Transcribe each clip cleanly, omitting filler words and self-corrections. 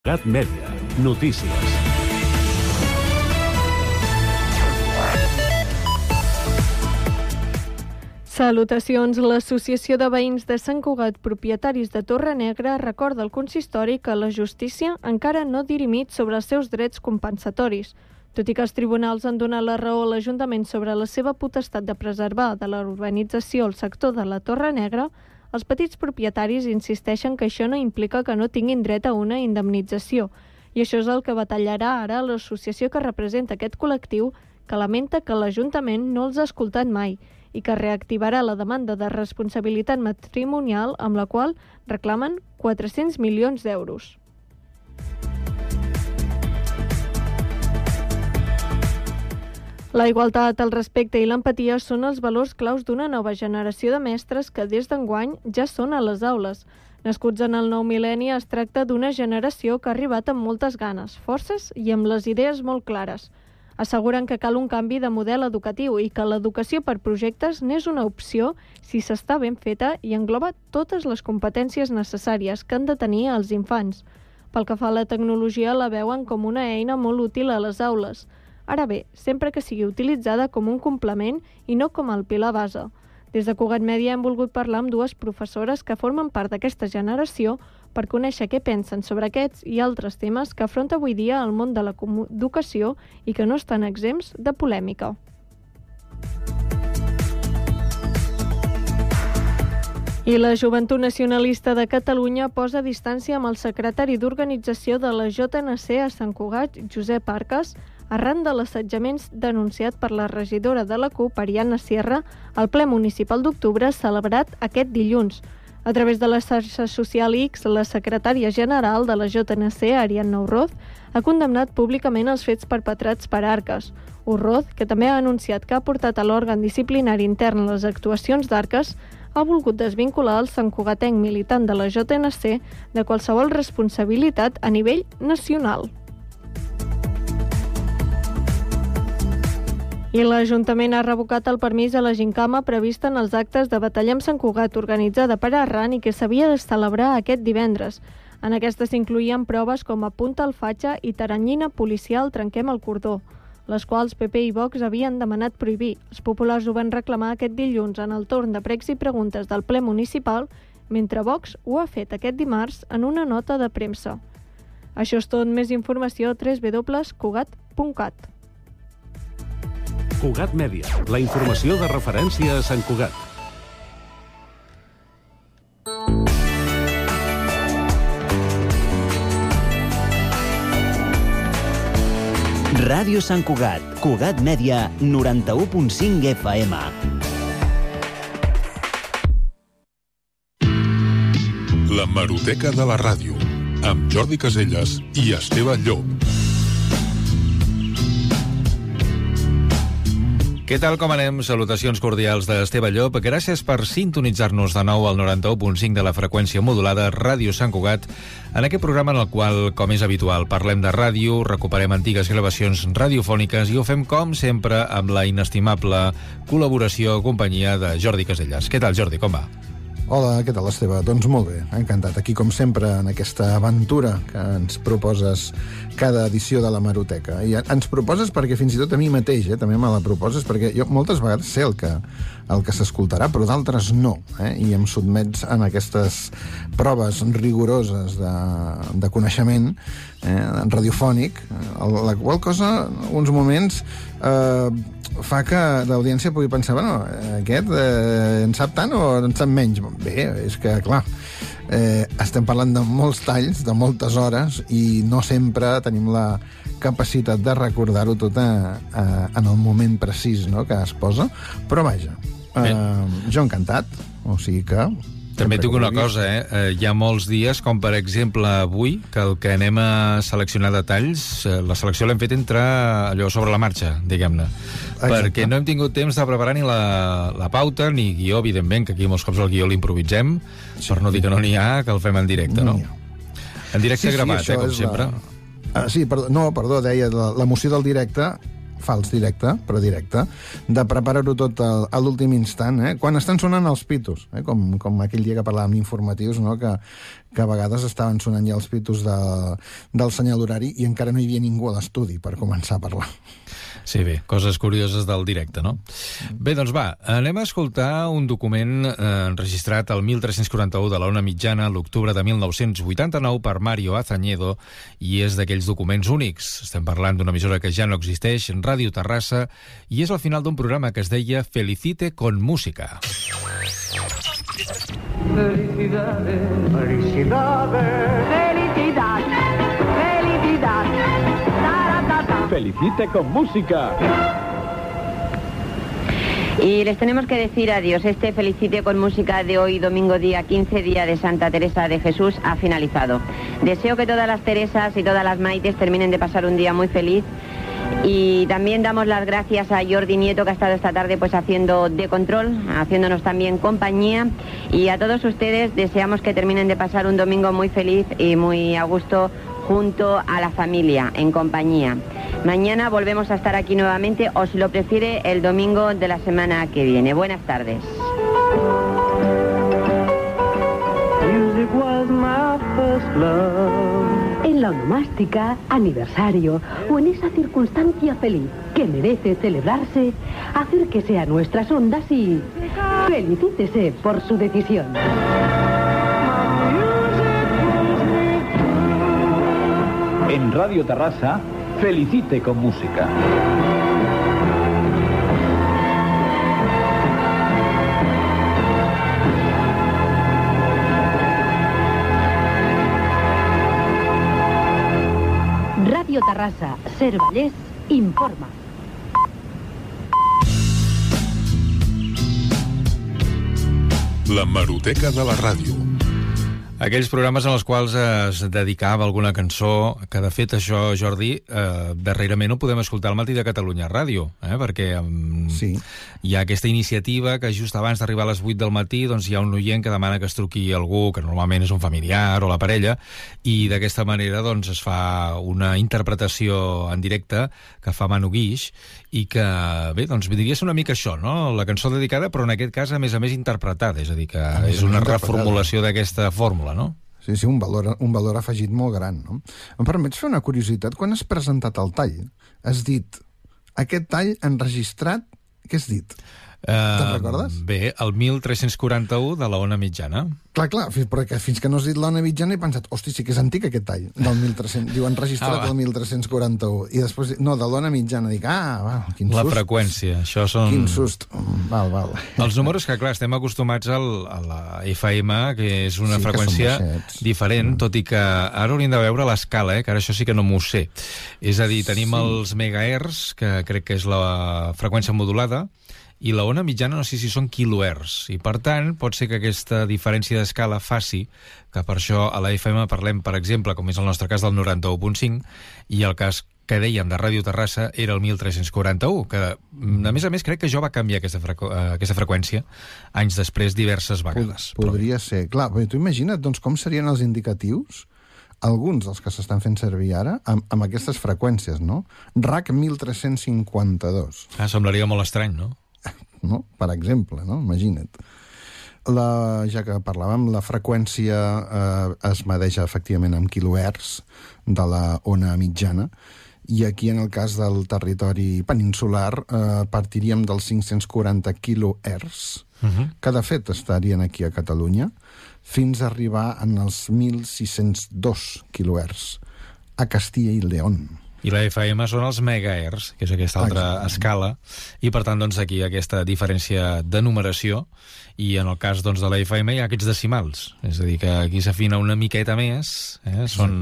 Cugat Mèdia. Notícies. Salutacions. L'Associació de Veïns de Sant Cugat, propietaris de Torre Negra, recorda al consistori que la justícia encara no ha dirimit sobre els seus drets compensatoris. Tot i que els tribunals han donat la raó a l'Ajuntament sobre la seva potestat de preservar de la urbanització el sector de la Torre Negra, els petits propietaris insisteixen que això no implica que no tinguin dret a una indemnització. I això és el que batallarà ara l'associació que representa aquest col·lectiu, que lamenta que l'Ajuntament no els ha escoltat mai i que reactivarà la demanda de responsabilitat matrimonial amb la qual reclamen 400 milions d'euros. La igualtat, el respecte i l'empatia són els valors claus d'una nova generació de mestres que des d'enguany ja són a les aules. Nascuts en el nou mil·lenni, es tracta d'una generació que ha arribat amb moltes ganes, forces i amb les idees molt clares. Asseguren que cal un canvi de model educatiu i que l'educació per projectes n'és una opció si s'està ben feta i engloba totes les competències necessàries que han de tenir els infants. Pel que fa a la tecnologia, la veuen com una eina molt útil a les aules. Ara bé, sempre que sigui utilitzada com un complement i no com el pilar base. Des de Cugat Mèdia hem volgut parlar amb dues professores que formen part d'aquesta generació per conèixer què pensen sobre aquests i altres temes que afronta avui dia el món de l'educació i que no estan exempts de polèmica. I la Joventut Nacionalista de Catalunya posa distància amb el secretari d'organització de la JNC a Sant Cugat, Josep Arcas, arran de l'assetjament denunciat per la regidora de la CUP, Ariadna Sierra, al ple municipal d'octubre celebrat aquest dilluns. A través de la xarxa social X, la secretària general de la JNC, Ariadna Urroz, ha condemnat públicament els fets perpetrats per Arcas. Urroz, que també ha anunciat que ha portat a l'òrgan disciplinari intern les actuacions d'Arcas, ha volgut desvincular el santcugatenc militant de la JNC de qualsevol responsabilitat a nivell nacional. I l'Ajuntament ha revocat el permís a la gincama prevista en els actes de Batallem Sant Cugat organitzada per Arran i que s'havia de celebrar aquest divendres. En aquesta s'incloïen proves com Apunta al Fatxa i Taranyina policial Trenquem el cordó, les quals PP i Vox havien demanat prohibir. Els populars ho van reclamar aquest dilluns en el torn de pregs i preguntes del ple municipal, mentre Vox ho ha fet aquest dimarts en una nota de premsa. Això és tot. Més informació a www.cugat.cat. Cugat Mèdia, la informació de referència a Sant Cugat. Ràdio Sant Cugat, Cugat Mèdia, 91.5 FM. La Hemeroteca de la Ràdio, amb Jordi Casellas i Esteve Llop. Què tal, com anem? Salutacions cordials d'Esteve Llop. Gràcies per sintonitzar-nos de nou al 91.5 de la freqüència modulada Ràdio Sant Cugat, en aquest programa en el qual, com és habitual, parlem de ràdio, recuperem antigues gravacions radiofòniques i ho fem, com sempre, amb la inestimable col·laboració o companyia de Jordi Casellas. Què tal, Jordi? Com va? Hola, què tal, Esteve? Doncs molt bé, encantat. Aquí, com sempre, en aquesta aventura que ens proposes cada edició de la Hemeroteca. I ens proposes perquè fins i tot a mi mateix, també me la proposes, perquè jo moltes vegades sé el que s'escoltarà, però d'altres no. I em sotmets en aquestes proves rigoroses de coneixement radiofònic, la qual cosa, uns moments, fa que l'audiència pugui pensar, bueno, aquest en sap tant o en sap menys? Bé, és que, clar, estem parlant de molts talls, de moltes hores, i no sempre tenim la capacitat de recordar-ho tot en el moment precís, no?, que es posa, però vaja, jo encantat, o sigui que... També et dic una cosa, hi ha molts dies, com per exemple avui, que el que anem a seleccionar detalls, la selecció l'hem fet entre allò sobre la marxa, diguem-ne. Perquè no hem tingut temps de preparar ni la pauta, ni guió, evidentment, que aquí molts cops el guió l'improvisem, per no dir que no n'hi ha, que el fem en directe, no? En directe gravat, com sempre. Sí, perdó, deia, l'emoció del directe fals directe, però directe, de preparar-ho tot a l'últim instant, quan estan sonant els pitos, com aquell dia que parlàvem d'informatius, no? que a vegades estaven sonant ja els pitos del senyal horari i encara no hi havia ningú a l'estudi per començar a parlar. Sí, bé, coses curioses del directe, no? Bé, doncs va, anem a escoltar un document enregistrat el 1341 de la Ona Mitjana, l'octubre de 1989, per Mario Azañedo, i és d'aquells documents únics. Estem parlant d'una emissora que ja no existeix, Ràdio Terrassa, i és al final d'un programa que es deia Felicite con Música. Felicidades, felicidades, felicidad, felicidad. Felicite con música. Y les tenemos que decir adiós. Este Felicite con Música de hoy, domingo día 15, día de Santa Teresa de Jesús, ha finalizado. Deseo que todas las Teresas y todas las Maites terminen de pasar un día muy feliz. Y también damos las gracias a Jordi Nieto, que ha estado esta tarde pues haciendo de control, haciéndonos también compañía. Y a todos ustedes deseamos que terminen de pasar un domingo muy feliz y muy a gusto junto a la familia, en compañía. Mañana volvemos a estar aquí nuevamente, o si lo prefiere, el domingo de la semana que viene. Buenas tardes. En la onomástica, aniversario o en esa circunstancia feliz que merece celebrarse, acérquese a nuestras ondas y felicítese por su decisión. En Radio Terrassa, Felicite con Música. Radio Terrassa, Cervellés, informa. L'hemeroteca de la ràdio. Aquells programes en els quals es dedicava alguna cançó, que de fet això, Jordi, darrerament ho podem escoltar al Matí de Catalunya Ràdio, perquè sí. Hi ha aquesta iniciativa que just abans d'arribar a les 8 del matí doncs hi ha un oient que demana que es truqui algú, que normalment és un familiar o la parella, i d'aquesta manera doncs es fa una interpretació en directe que fa Manu Guix, i que, bé, doncs diria ser una mica això, no? La cançó dedicada, però en aquest cas a més interpretada, és a dir, que és una reformulació d'aquesta fórmula, no? Sí, un valor afegit molt gran, no? Em permets fer una curiositat? Quan has presentat el tall, has dit aquest tall enregistrat, què has dit? Te'n recordes? Bé, el 1341 de la Ona Mitjana. Clar, perquè fins que no has dit l'Ona Mitjana he pensat, hosti, sí que és antic aquest tall, del 1300, diu enregistrat el 1341, i després, no, de l'Ona Mitjana, dic, quin sust. La freqüència, això són... Quin sust, val. Els números que, clar, estem acostumats a la FM, que és una freqüència diferent, tot i que ara hauríem de veure l'escala, que ara això sí que no m'ho sé. És a dir, tenim els megahertz, que crec que és la freqüència modulada, i la ona mitjana no sé si són kilohertz, i per tant pot ser que aquesta diferència d'escala faci que per això a la FM parlem, per exemple, com és el nostre cas del 91.5, i el cas que dèiem de Ràdio Terrassa era el 1341, que a més crec que jo va canviar aquesta freqüència anys després diverses vegades. Podria ser, clar, però tu imagina't doncs, com serien els indicatius alguns dels que s'estan fent servir ara amb aquestes freqüències, no? RAC 1352. Semblaria molt estrany, no? No? Per exemple, no? Imagina't. Ja que parlàvem, la freqüència es medeix efectivament amb kilohertz de la ona mitjana, i aquí en el cas del territori peninsular partiríem dels 540 kilohertz, que de fet estarien aquí a Catalunya, fins a arribar en els 1.602 kilohertz a Castilla i León. I la FM són els megahertz, que és aquesta altra escala, i per tant doncs, aquí hi ha aquesta diferència de numeració, i en el cas doncs, de la FM hi ha aquests decimals, és a dir, que aquí s'afina una miqueta més, són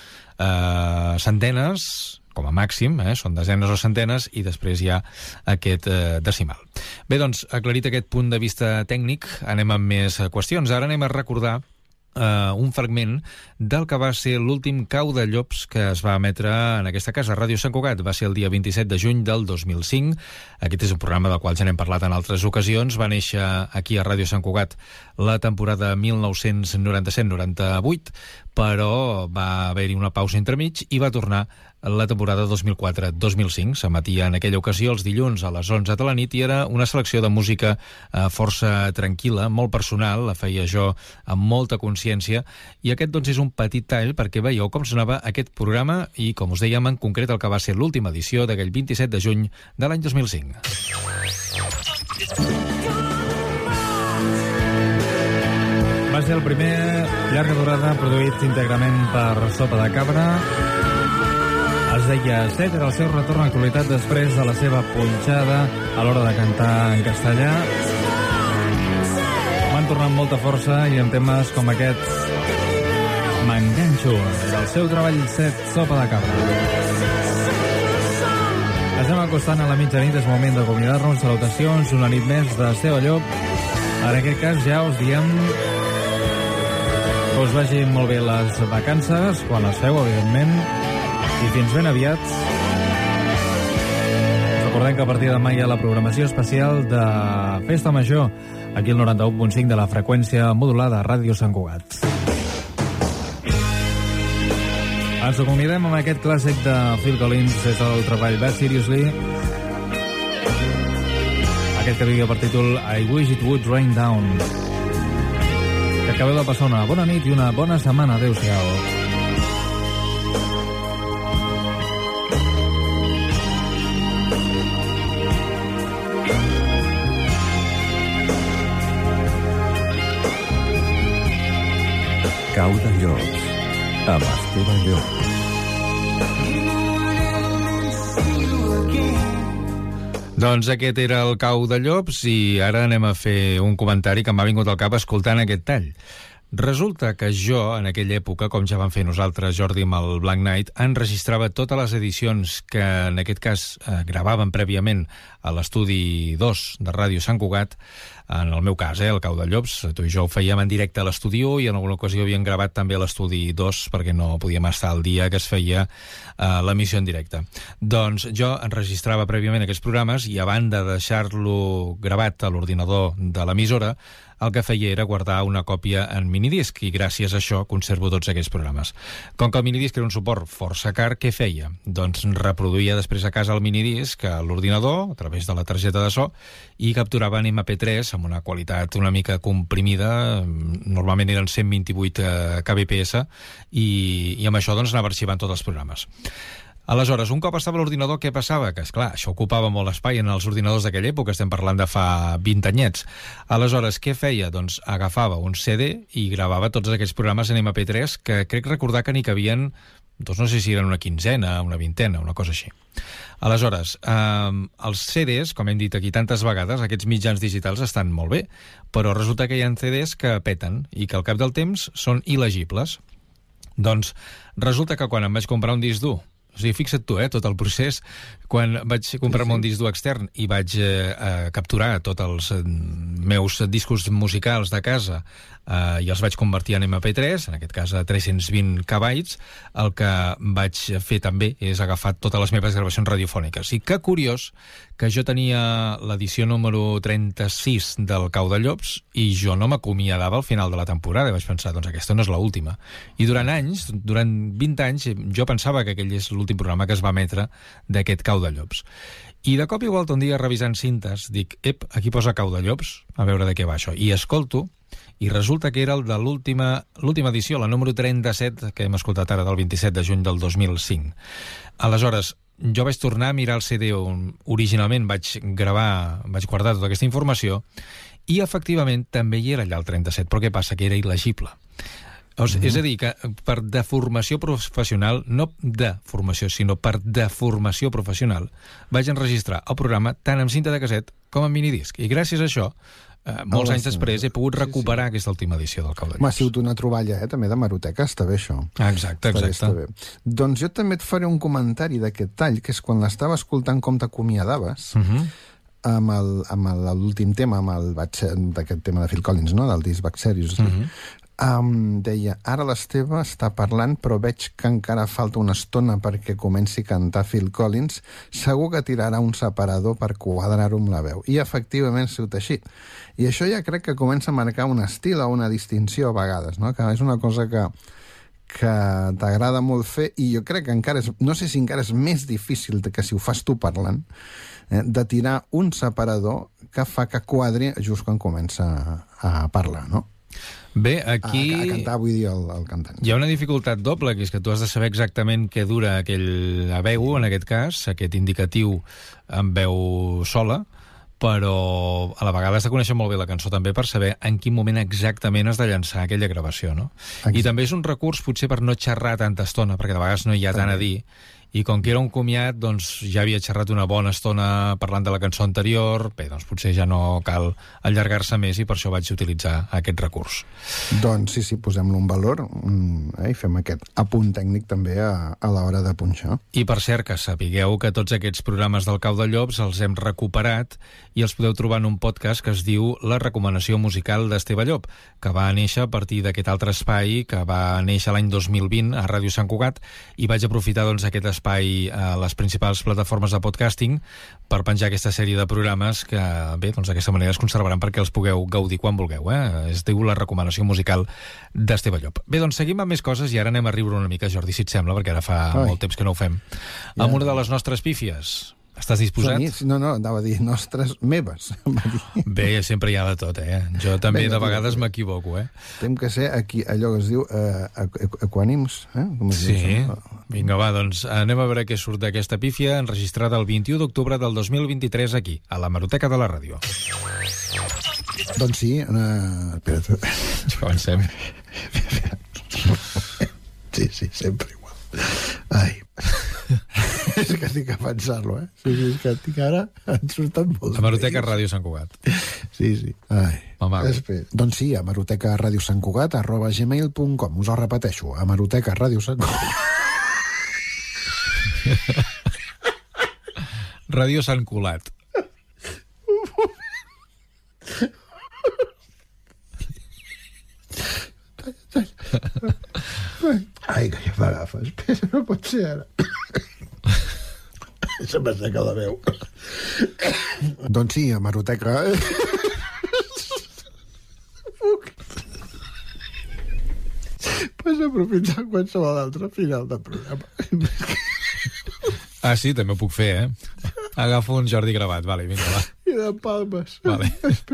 centenes, com a màxim, són desenes o centenes, i després hi ha aquest decimal. Bé, doncs, aclarit aquest punt de vista tècnic, anem amb més qüestions. Ara anem a recordar un fragment del que va ser l'últim Cau de Llops que es va emetre en aquesta casa, Ràdio Sant Cugat. Va ser el dia 27 de juny del 2005. Aquest és un programa del qual ja n'hem parlat en altres ocasions. Va néixer aquí a Ràdio Sant Cugat la temporada 1997-98, però va haver-hi una pausa entremig i va tornar la temporada 2004-2005. S'emetia en aquella ocasió els dilluns a les 11 de la nit i era una selecció de música força tranquil·la, molt personal, la feia jo amb molta consciència, i aquest doncs és un petit tall perquè veieu com sonava aquest programa i, com us dèiem, en concret el que va ser l'última edició d'aquell 27 de juny de l'any 2005. Va ser el primer llarga durada produït íntegrament per Sopa de Cabra. Es deia Set, era el seu retorn a l'actualitat després de la seva punxada a l'hora de cantar en castellà. Van tornar amb molta força i amb temes com aquest M'enganxo. Era el seu treball Set, Sopa de Cabra. Estem acostant a la mitjanit, és moment d'acomiadar-nos. Salutacions, una nit més d'Esteve Llop. En aquest cas ja us diem que us vagin molt bé les vacances, quan les feu, evidentment, i fins ben aviat. Recordem que a partir de demà hi ha la programació especial de Festa Major, aquí al 91.5 de la freqüència modulada a Ràdio Sant Cugat. Ens acomiadem amb aquest clàssic de Phil Collins des del treball Bad Seriously. Aquest que digui per títol I Wish It Would Rain Down. Que acabeu de passar una bona nit i una bona setmana. Adéu-siau. Cau de llops, amb Esteve Llop. Doncs aquest era el Cau de Llops i ara anem a fer un comentari que m'ha vingut al cap escoltant aquest tall. Resulta que jo, en aquella època, com ja vam fer nosaltres, Jordi, amb el Black Knight, enregistrava totes les edicions que, en aquest cas, gravàvem prèviament a l'estudi 2 de Ràdio Sant Cugat. En el meu cas, el Cau de Llops, tu i jo ho fèiem en directe a l'estudi 1 i en alguna ocasió havíem gravat també a l'estudi 2 perquè no podíem estar el dia que es feia l'emissió en directe. Doncs jo enregistrava prèviament aquests programes i a banda de deixar-lo gravat a l'ordinador de l'emissora, el que feia era guardar una còpia en minidisc i gràcies a això conservo tots aquests programes. Com que el minidisc era un suport força car, què feia? Doncs reproduïa després a casa el minidisc a l'ordinador, a través de la targeta de so, i capturava en MP3 amb una qualitat una mica comprimida, normalment eren 128 kbps, i amb això doncs anava arxivant tots els programes. Aleshores, un cop estava a l'ordinador, què passava? Que, esclar, això ocupava molt espai en els ordinadors d'aquella època, estem parlant de fa 20 anyets. Aleshores, què feia? Doncs agafava un CD i gravava tots aquests programes en MP3, que crec recordar que n'hi cabien, doncs no sé si eren una quinzena, una vintena, una cosa així. Aleshores, els CDs, com hem dit aquí tantes vegades, aquests mitjans digitals estan molt bé, però resulta que hi ha CDs que peten i que al cap del temps són il·legibles. Doncs resulta que quan em vaig comprar un disc dur, o sigui, fixa't tu, tot el procés, quan vaig comprar-me un disc dur extern i vaig capturar tots els meus discos musicals de casa i els vaig convertir en MP3, en aquest cas a 320 KB, el que vaig fer també és agafar totes les meves gravacions radiofòniques. I que curiós que jo tenia l'edició número 36 del Cau de Llops i jo no m'acomiadava al final de la temporada. I vaig pensar, doncs aquesta no és l'última. I durant anys, durant 20 anys, jo pensava que aquell és l'últim programa que es va emetre d'aquest Cau de Llops. I de cop i volta, un dia revisant cintes, dic, aquí posa Cau de Llops, a veure de què va això. I escolto, i resulta que era el de l'última edició, la número 37, que hem escoltat ara, del 27 de juny del 2005. Aleshores, jo vaig tornar a mirar el CD on originalment vaig guardar tota aquesta informació, i efectivament també hi era allà el 37, però què passa? Que era il·legible. És a dir, que per deformació professional, no de formació, sinó per deformació professional, vaig enregistrar el programa tant amb cinta de casset com amb minidisc. I gràcies a això, molts anys després, he pogut recuperar aquesta última edició del Cau de Llops. M'ha sigut una troballa, també, de Maroteca. Està bé, això. Exacte. Està bé. Doncs jo també et faré un comentari d'aquest tall, que és quan l'estava escoltant com t'acomiadaves, amb l'últim tema, d'aquest tema de Phil Collins, no?, del disc Bad Seriously. Deia, ara l'Esteve està parlant, però veig que encara falta una estona perquè comenci a cantar Phil Collins. Segur que tirarà un separador per quadrar-ho amb la veu. I efectivament ha sigut així. I això ja crec que comença a marcar un estil o una distinció a vegades, no?, que és una cosa que que t'agrada molt fer, i jo crec que encara no sé si encara és més difícil que si ho fas tu parlant, de tirar un separador que fa que quadri just quan comença a parlar, no? Bé, aquí... A cantar, vull dir, el cantant. Hi ha una dificultat doble, que és que tu has de saber exactament què dura aquell veu, en aquest cas, aquest indicatiu amb veu sola, però a la vegada has de conèixer molt bé la cançó també per saber en quin moment exactament has de llançar aquella gravació, no? Exacte. I també és un recurs potser per no xerrar tanta estona, perquè de vegades no hi ha tant a dir, i com que era un comiat, doncs ja havia xerrat una bona estona parlant de la cançó anterior, bé, doncs potser ja no cal allargar-se més i per això vaig utilitzar aquest recurs. Doncs sí, posem-lo en valor i fem aquest apunt tècnic també a l'hora de punxar. I per cert, que sapigueu que tots aquests programes del Cau de Llops els hem recuperat i els podeu trobar en un podcast que es diu La recomanació musical d'Esteve Llop, que va néixer a partir d'aquest altre espai que va néixer l'any 2020 a Ràdio Sant Cugat, i vaig aprofitar doncs aquest espai a les principals plataformes de podcasting per penjar aquesta sèrie de programes que, bé, doncs d'aquesta manera es conservaran perquè els pugueu gaudir quan vulgueu, Es diu La recomanació musical d'Esteve Llop. Bé, doncs seguim amb més coses i ara anem a riure una mica, Jordi, si et sembla, perquè ara fa molt temps que no ho fem. Ja. Amb una de les nostres pífies. Estàs disposat? No, anava a dir nostres meves. Bé, sempre hi ha de tot, Jo també de vegades m'equivoco, Tem que ser aquí, allò que es diu equànims, Sí. Vinga, va, doncs anem a veure què surt d'aquesta pífia enregistrada el 21 d'octubre del 2023 aquí, a la Hemeroteca de la Ràdio. Doncs sí, espera't. Comencem. Sí, sempre igual. Ai... és que estic a pensar-lo, Sí, és que estic ara... Han sortat molts... Hemeroteca Ràdio Sant Cugat. Sí. Ai. Espera. Doncs sí, hemeroteca Ràdio Sant Cugat @gmail.com. Us ho repeteixo, hemeroteca Ràdio Sant Cugat. Ràdio Sant Culat. Ai, que ja m'agafa. Espera, no pot ser ara. Se m'asseca la veu. Doncs sí, hemeroteca... Pots aprofitar qualsevol altre final de programa. Ah, sí, també ho puc fer, Agafo un Jordi gravat, vale, vinga, va. I de palmes. Vale.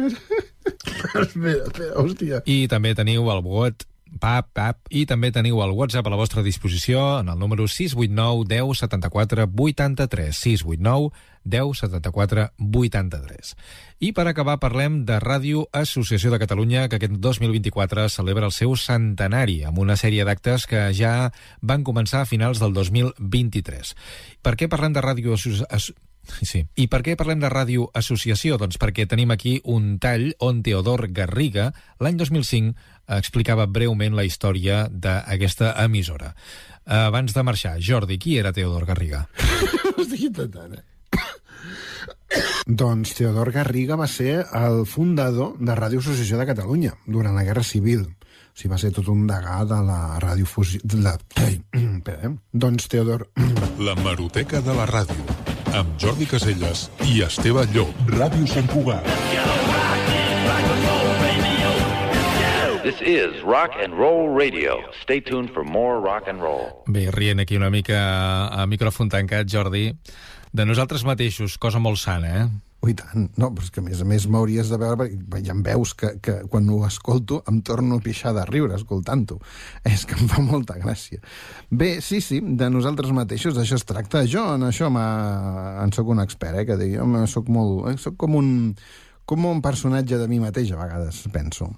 Espera, hòstia. I també teniu el i també teniu el WhatsApp a la vostra disposició en el número 689 10 74 83 689 10 74 83. I per acabar parlem de Ràdio Associació de Catalunya, que aquest 2024 celebra el seu centenari amb una sèrie d'actes que ja van començar a finals del 2023. Per què parlem de Ràdio Associació? Sí. I per què parlem de Ràdio Associació? Doncs perquè tenim aquí un tall on Teodor Garriga, l'any 2005, explicava breument la història d'aquesta emissora. Abans de marxar, Jordi, qui era Teodor Garriga? Ho estic intentant, Doncs Teodor Garriga va ser el fundador de Ràdio Associació de Catalunya durant la Guerra Civil. O sigui, va ser tot un degà de la radiofusió... Doncs Teodor... La Hemeroteca de la Ràdio, amb Jordi Caselles i Esteve Llop. Ràdio Sant Cugat. This is Rock and Roll Radio. Stay tuned for more rock and roll. Bé, rient aquí una mica a micròfon tancat, Jordi, de nosaltres mateixos, cosa molt sana, Ui, tant. No, però és que a més m'hauries de veure, perquè ja em veus que quan ho escolto em torno a pixar de riure escoltant-ho. És que em fa molta gràcia. Bé, sí, de nosaltres mateixos, d'això es tracta. Jo en això en soc un expert, que dic, soc com un personatge de mi mateix, a vegades, penso.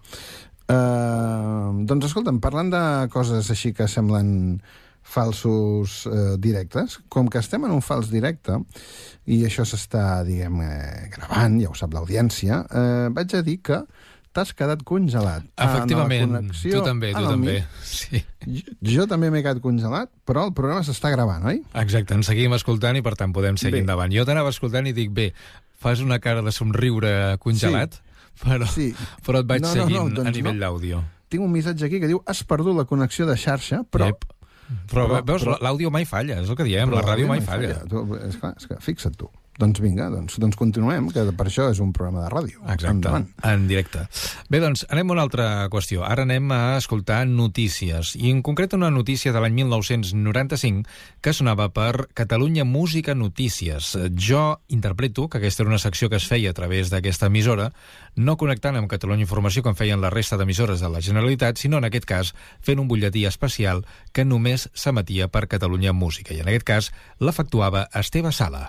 Doncs escolta'm, parlant de coses així que semblen falsos directes, com que estem en un fals directe i això s'està, gravant, ja ho sap l'audiència, vaig a dir que t'has quedat congelat. Efectivament, tu també. Sí. Jo també m'he quedat congelat, però el programa s'està gravant, oi? Exacte, ens seguim escoltant i per tant podem seguir endavant. Jo t'anava escoltant i dic, bé, fas una cara de somriure congelat, però et vaig seguint a nivell d'àudio. Tinc un missatge aquí que diu has perdut la connexió de xarxa, però veus, l'àudio mai falla, és el que diem, la ràdio mai falla. És que fixa't tu. Doncs vinga, doncs continuem, que per això és un programa de ràdio. Exacte, endavant. En directe. Bé, doncs, anem a una altra qüestió. Ara anem a escoltar notícies, i en concret una notícia de l'any 1995 que sonava per Catalunya Música Notícies. Jo interpreto que aquesta era una secció que es feia a través d'aquesta emissora, no connectant amb Catalunya Informació com feien la resta d'emissores de la Generalitat, sinó en aquest cas fent un butlletí especial que només s'emetia per Catalunya Música, i en aquest cas l'efectuava Esteve Sala.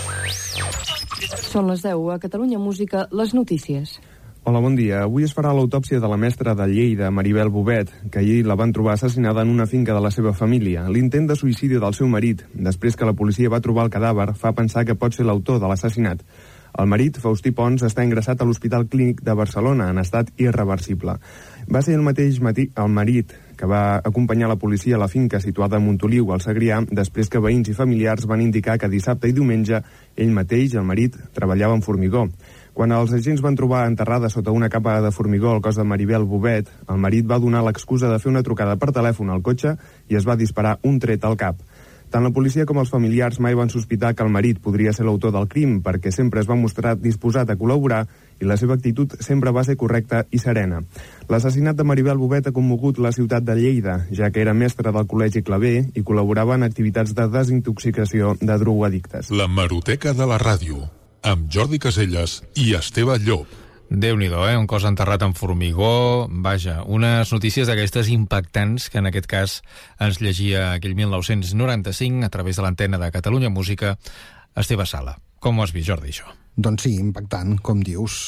Són les 10 a Catalunya Música, les notícies. Hola, bon dia. Avui es farà l'autòpsia de la mestra de Lleida, Maribel Bobet, que ahir la van trobar assassinada en una finca de la seva família. L'intent de suïcidi del seu marit, després que la policia va trobar el cadàver, fa pensar que pot ser l'autor de l'assassinat. El marit, Faustí Pons, està ingressat a l'Hospital Clínic de Barcelona en estat irreversible. Va ser el marit que va acompanyar la policia a la finca situada a Montoliu, al Segrià, després que veïns i familiars van indicar que dissabte i diumenge ell mateix, el marit, treballava en formigó. Quan els agents van trobar enterrada sota una capa de formigó el cos de Maribel Bobet, el marit va donar l'excusa de fer una trucada per telèfon al cotxe i es va disparar un tret al cap. Tant la policia com els familiars mai van sospitar que el marit podria ser l'autor del crim, perquè sempre es va mostrar disposat a col·laborar i la seva actitud sempre va ser correcta i serena. L'assassinat de Maribel Bobet ha commogut la ciutat de Lleida, ja que era mestra del Col·legi Claver i col·laborava en activitats de desintoxicació de drogoaddictes. La Hemeroteca de la Ràdio, amb Jordi Caselles i Esteve Llop. Déu-n'hi-do, un cos enterrat en formigó. Vaja, unes notícies d'aquestes impactants que en aquest cas ens llegia aquell 1995 a través de l'antena de Catalunya Música, Esteve Sala. Com ho has vist, Jordi, això? Doncs sí, impactant, com dius.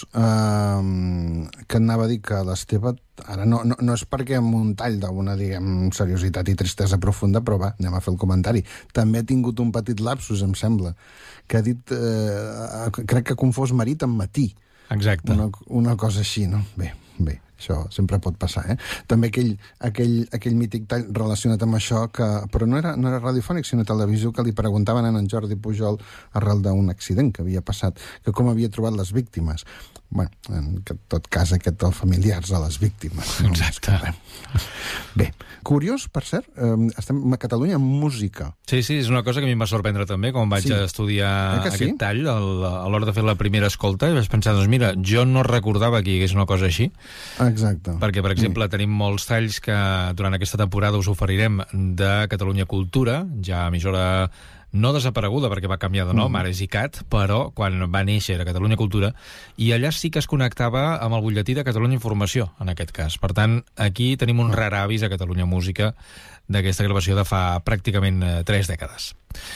Que anava a dir que l'Esteve, ara no és perquè amb un tall d'una, diguem, seriositat i tristesa profunda, però va, anem a fer el comentari. També ha tingut un petit lapsus, em sembla, que ha dit, crec que ha confós marit amb matí. Exacte. Una cosa així, no? Bé, això sempre pot passar, També aquell mític tall relacionat amb això, però no era radiofònic, sinó televisiu, que li preguntaven a en Jordi Pujol arrel d'un accident que havia passat, que com havia trobat les víctimes. Bueno, en tot cas, aquest dels familiars a les víctimes. Exacte. Bé, curiós, per cert, estem a Catalunya amb música. Sí, és una cosa que a mi em va sorprendre també, quan vaig estudiar aquest tall, a l'hora de fer la primera escolta, i vaig pensar, doncs mira, jo no recordava que hi hagués una cosa així. Exacte. Perquè, per exemple, tenim molts talls que durant aquesta temporada us oferirem de Catalunya Cultura, ja emissora no desapareguda perquè va canviar de nom, ara és ICAT, però quan va néixer a Catalunya Cultura, i allà sí que es connectava amb el butlletí de Catalunya Informació, en aquest cas. Per tant, aquí tenim un rar avis a Catalunya Música d'aquesta gravació de fa pràcticament 3 dècades.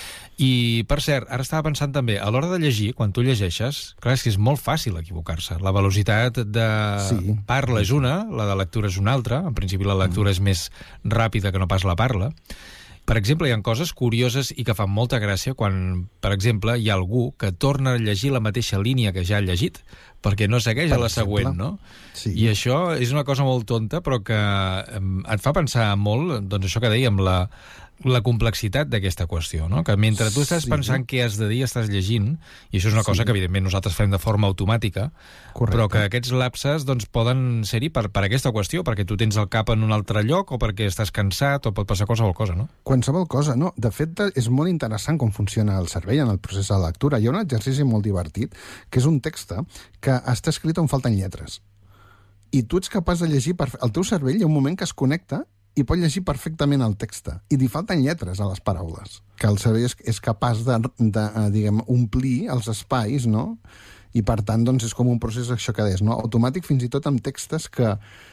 I, per cert, ara estava pensant també, a l'hora de llegir, quan tu llegeixes, clar, és que és molt fàcil equivocar-se. La velocitat de parla és una, la de lectura és una altra. En principi la lectura és més ràpida que no pas la parla. Per exemple, hi ha coses curioses i que fan molta gràcia quan, per exemple, hi ha algú que torna a llegir la mateixa línia que ja ha llegit, perquè no segueix a la següent, no? Sí. I això és una cosa molt tonta, però que et fa pensar molt, doncs això que dèiem, la complexitat d'aquesta qüestió, no? Que mentre tu estàs pensant què has de dir, estàs llegint, i això és una cosa que evidentment nosaltres fem de forma automàtica, però que aquests lapses doncs, poden ser-hi per aquesta qüestió, perquè tu tens el cap en un altre lloc, o perquè estàs cansat, o pot passar qualsevol cosa, no? Qualsevol cosa, no. De fet, és molt interessant com funciona el cervell en el procés de lectura. Hi ha un exercici molt divertit, que és un text que està escrit on falten lletres. I tu ets capaç de llegir... El teu cervell hi ha un moment que es connecta i pot llegir perfectament el text. I li falten lletres a les paraules. Que el cervell és capaç de diguem, omplir els espais, no? I, per tant, doncs, és com un procés, això que deies, no? Automàtic, fins i tot amb textos que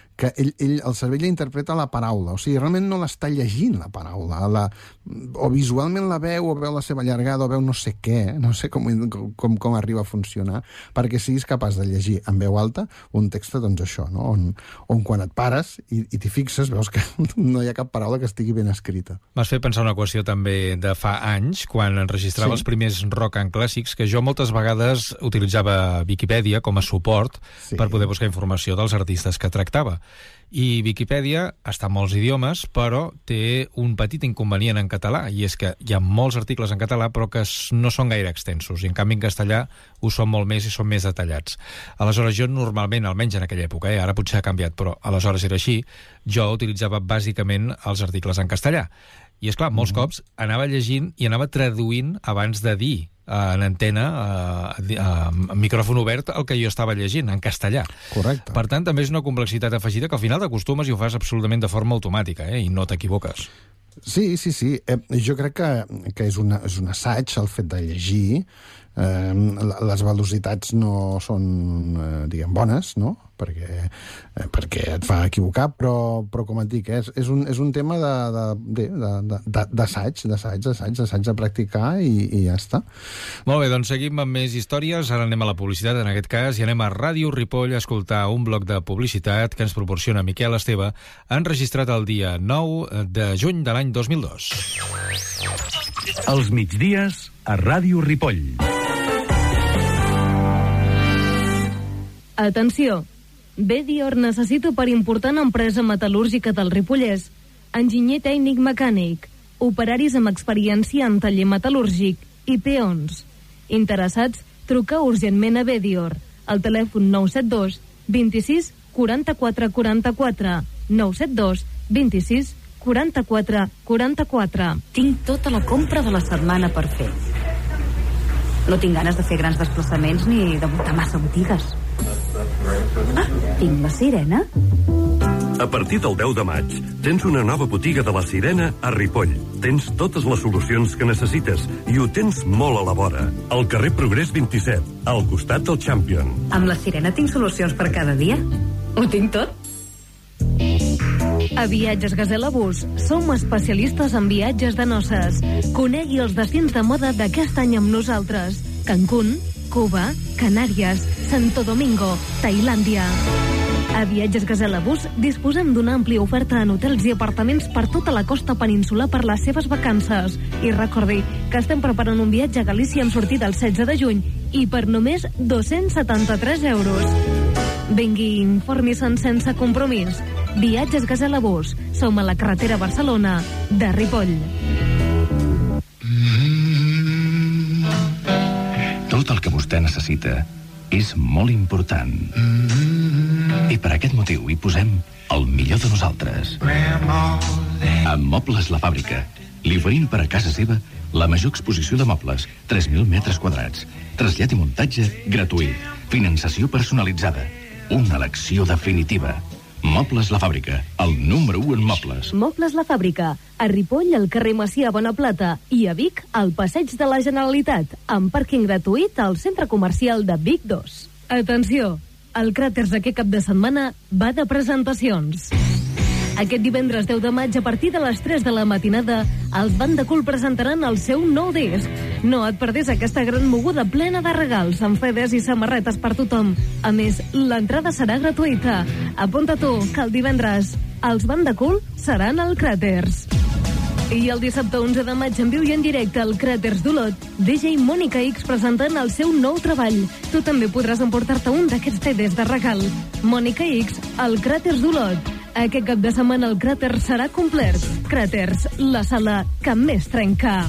el cervell interpreta la paraula. O sigui, realment no l'està llegint, la paraula. O visualment la veu, o veu la seva allargada, o veu no sé què, no sé com arriba a funcionar, perquè siguis capaç de llegir en veu alta un text, doncs això, no? On quan et pares i t'hi fixes, veus que no hi ha cap paraula que estigui ben escrita. M'has fet pensar una qüestió també de fa anys, quan enregistrava els primers rock and clàssics, que jo moltes vegades utilitzava Viquipèdia com a suport per poder buscar informació dels artistes que tractava. I Viquipèdia està en molts idiomes, però té un petit inconvenient en català, i és que hi ha molts articles en català però que no són gaire extensos, i en canvi en castellà ho són molt més i són més detallats. Aleshores jo normalment, almenys en aquella època, ara potser ha canviat, però aleshores era així, jo utilitzava bàsicament els articles en castellà. I és clar, molts cops anava llegint i anava traduint abans de dir en antena, amb micròfon obert, el que jo estava llegint, en castellà. Correcte. Per tant, també és una complexitat afegida que al final t'acostumes i ho fas absolutament de forma automàtica, i no t'equivoques. Sí. Jo crec que és un assaig el fet de llegir. Les velocitats no són, diguem, bones, no? Perquè et fa equivocar, però com et dic, és un tema d'assaig, de practicar i ja està. Molt bé, doncs seguim amb més històries. Ara anem a la publicitat, en aquest cas, i anem a Ràdio Ripoll a escoltar un bloc de publicitat que ens proporciona Miquel Esteve, enregistrat el dia 9 de juny de l'any 2002. Els migdies a Ràdio Ripoll. Atenció! Bedior necessita per important empresa metal·lúrgica del Ripollès, enginyer tècnic mecànic, operaris amb experiència en taller metal·lúrgic i peons. Interessats, truca urgentment a Bedior, al telèfon 972 26 44 44, 972 26 44 44. Tinc tota la compra de la setmana per fer. No tinc ganes de fer grans desplaçaments ni de muntar massa botigues. Tinc la Sirena? A partir del 10 de maig, tens una nova botiga de la Sirena a Ripoll. Tens totes les solucions que necessites i ho tens molt a la vora. Al carrer Progrés 27, al costat del Champion. Amb la Sirena tinc solucions per cada dia. Ho tinc tot. A Viatges Gazela Bus som especialistes en viatges de noces. Conegui els destins de moda d'aquest any amb nosaltres. Cancún, Cuba, Canàries, Santo Domingo, Tailàndia. A Viatges Gazela Bus disposem d'una àmplia oferta en hotels i apartaments per tota la costa peninsular per les seves vacances. I recordi que estem preparant un viatge a Galícia amb sortida el 16 de juny i per només 273 euros. Vingui, informi-se'n sense compromís. Viatges Gazela Bus. Som a la carretera Barcelona de Ripoll. Tot el que vostè necessita és molt important. I per aquest motiu hi posem el millor de nosaltres. Amb Mobles La Fàbrica li oferim per a casa seva la major exposició de mobles, 3.000 metres quadrats, trasllat i muntatge gratuït, finançació personalitzada, una elecció definitiva. Mobles La Fàbrica, el número 1 en mobles. Mobles La Fàbrica, a Ripoll, al carrer Macià Bonaplata, i a Vic, al Passeig de la Generalitat, amb pàrquing gratuït al centre comercial de Vic 2. Atenció, el Cràters aquest cap de setmana va de presentacions. Aquest divendres 10 de maig, a partir de les 3 de la matinada, els Banda Cool presentaran el seu nou disc. No et perdis aquesta gran moguda plena de regals, amb CDs i samarretes per tothom. A més, l'entrada serà gratuïta. Apunta tu, que el divendres els Banda Cool seran al Cràters. I el dissabte 11 de maig, en viu i en directe al Cràters d'Olot, DJ Mònica X presentant el seu nou treball. Tu també podràs emportar-te un d'aquests CDs de regal. Mònica X, al Cràters d'Olot. Aquest cap de setmana el Cràter serà complet. Cràters, la sala que més trenca.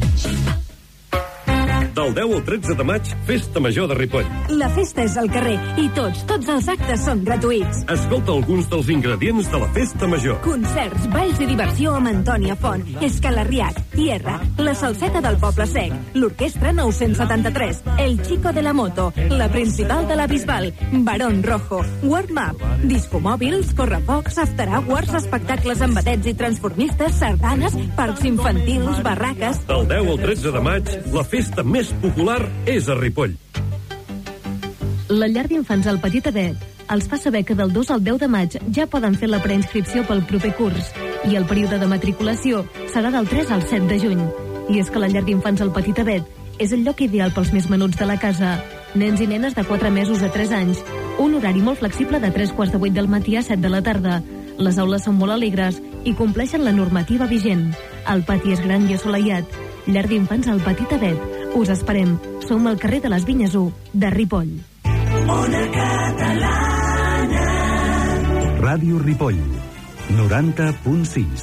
Del 10 al 13 de maig, Festa Major de Ripoll. La festa és al carrer i tots els actes són gratuïts. Escolta alguns dels ingredients de la Festa Major. Concerts, balls i diversió amb Antònia Font, Escalarriac, Tierra, la Salseta del Poble Sec, l'Orquestra 973, El Chico de la Moto, la Principal de la Bisbal, Barón Rojo, Warm Up, discomòbils, correfocs, after hours, espectacles amb vedets i transformistes, sardanes, parcs infantils, barraques... Del 10 al 13 de maig, la festa més popular és a Ripoll. La llar d'infants al Petit Avet els fa saber que del 2 al 10 de maig ja poden fer la preinscripció pel proper curs i el període de matriculació serà del 3 al 7 de juny. I és que la llar d'infants al Petit Avet és el lloc ideal pels més menuts de la casa. Nens i nenes de 4 mesos a 3 anys. Un horari molt flexible de 3:15 del matí a 7 de la tarda. Les aules són molt alegres i compleixen la normativa vigent. El pati és gran i assolellat. Llar d'infants al Petit Avet. Us esperem. Som al carrer de les Vinyes 1 de Ripoll. Ona Catalana. Ràdio Ripoll, 90.6.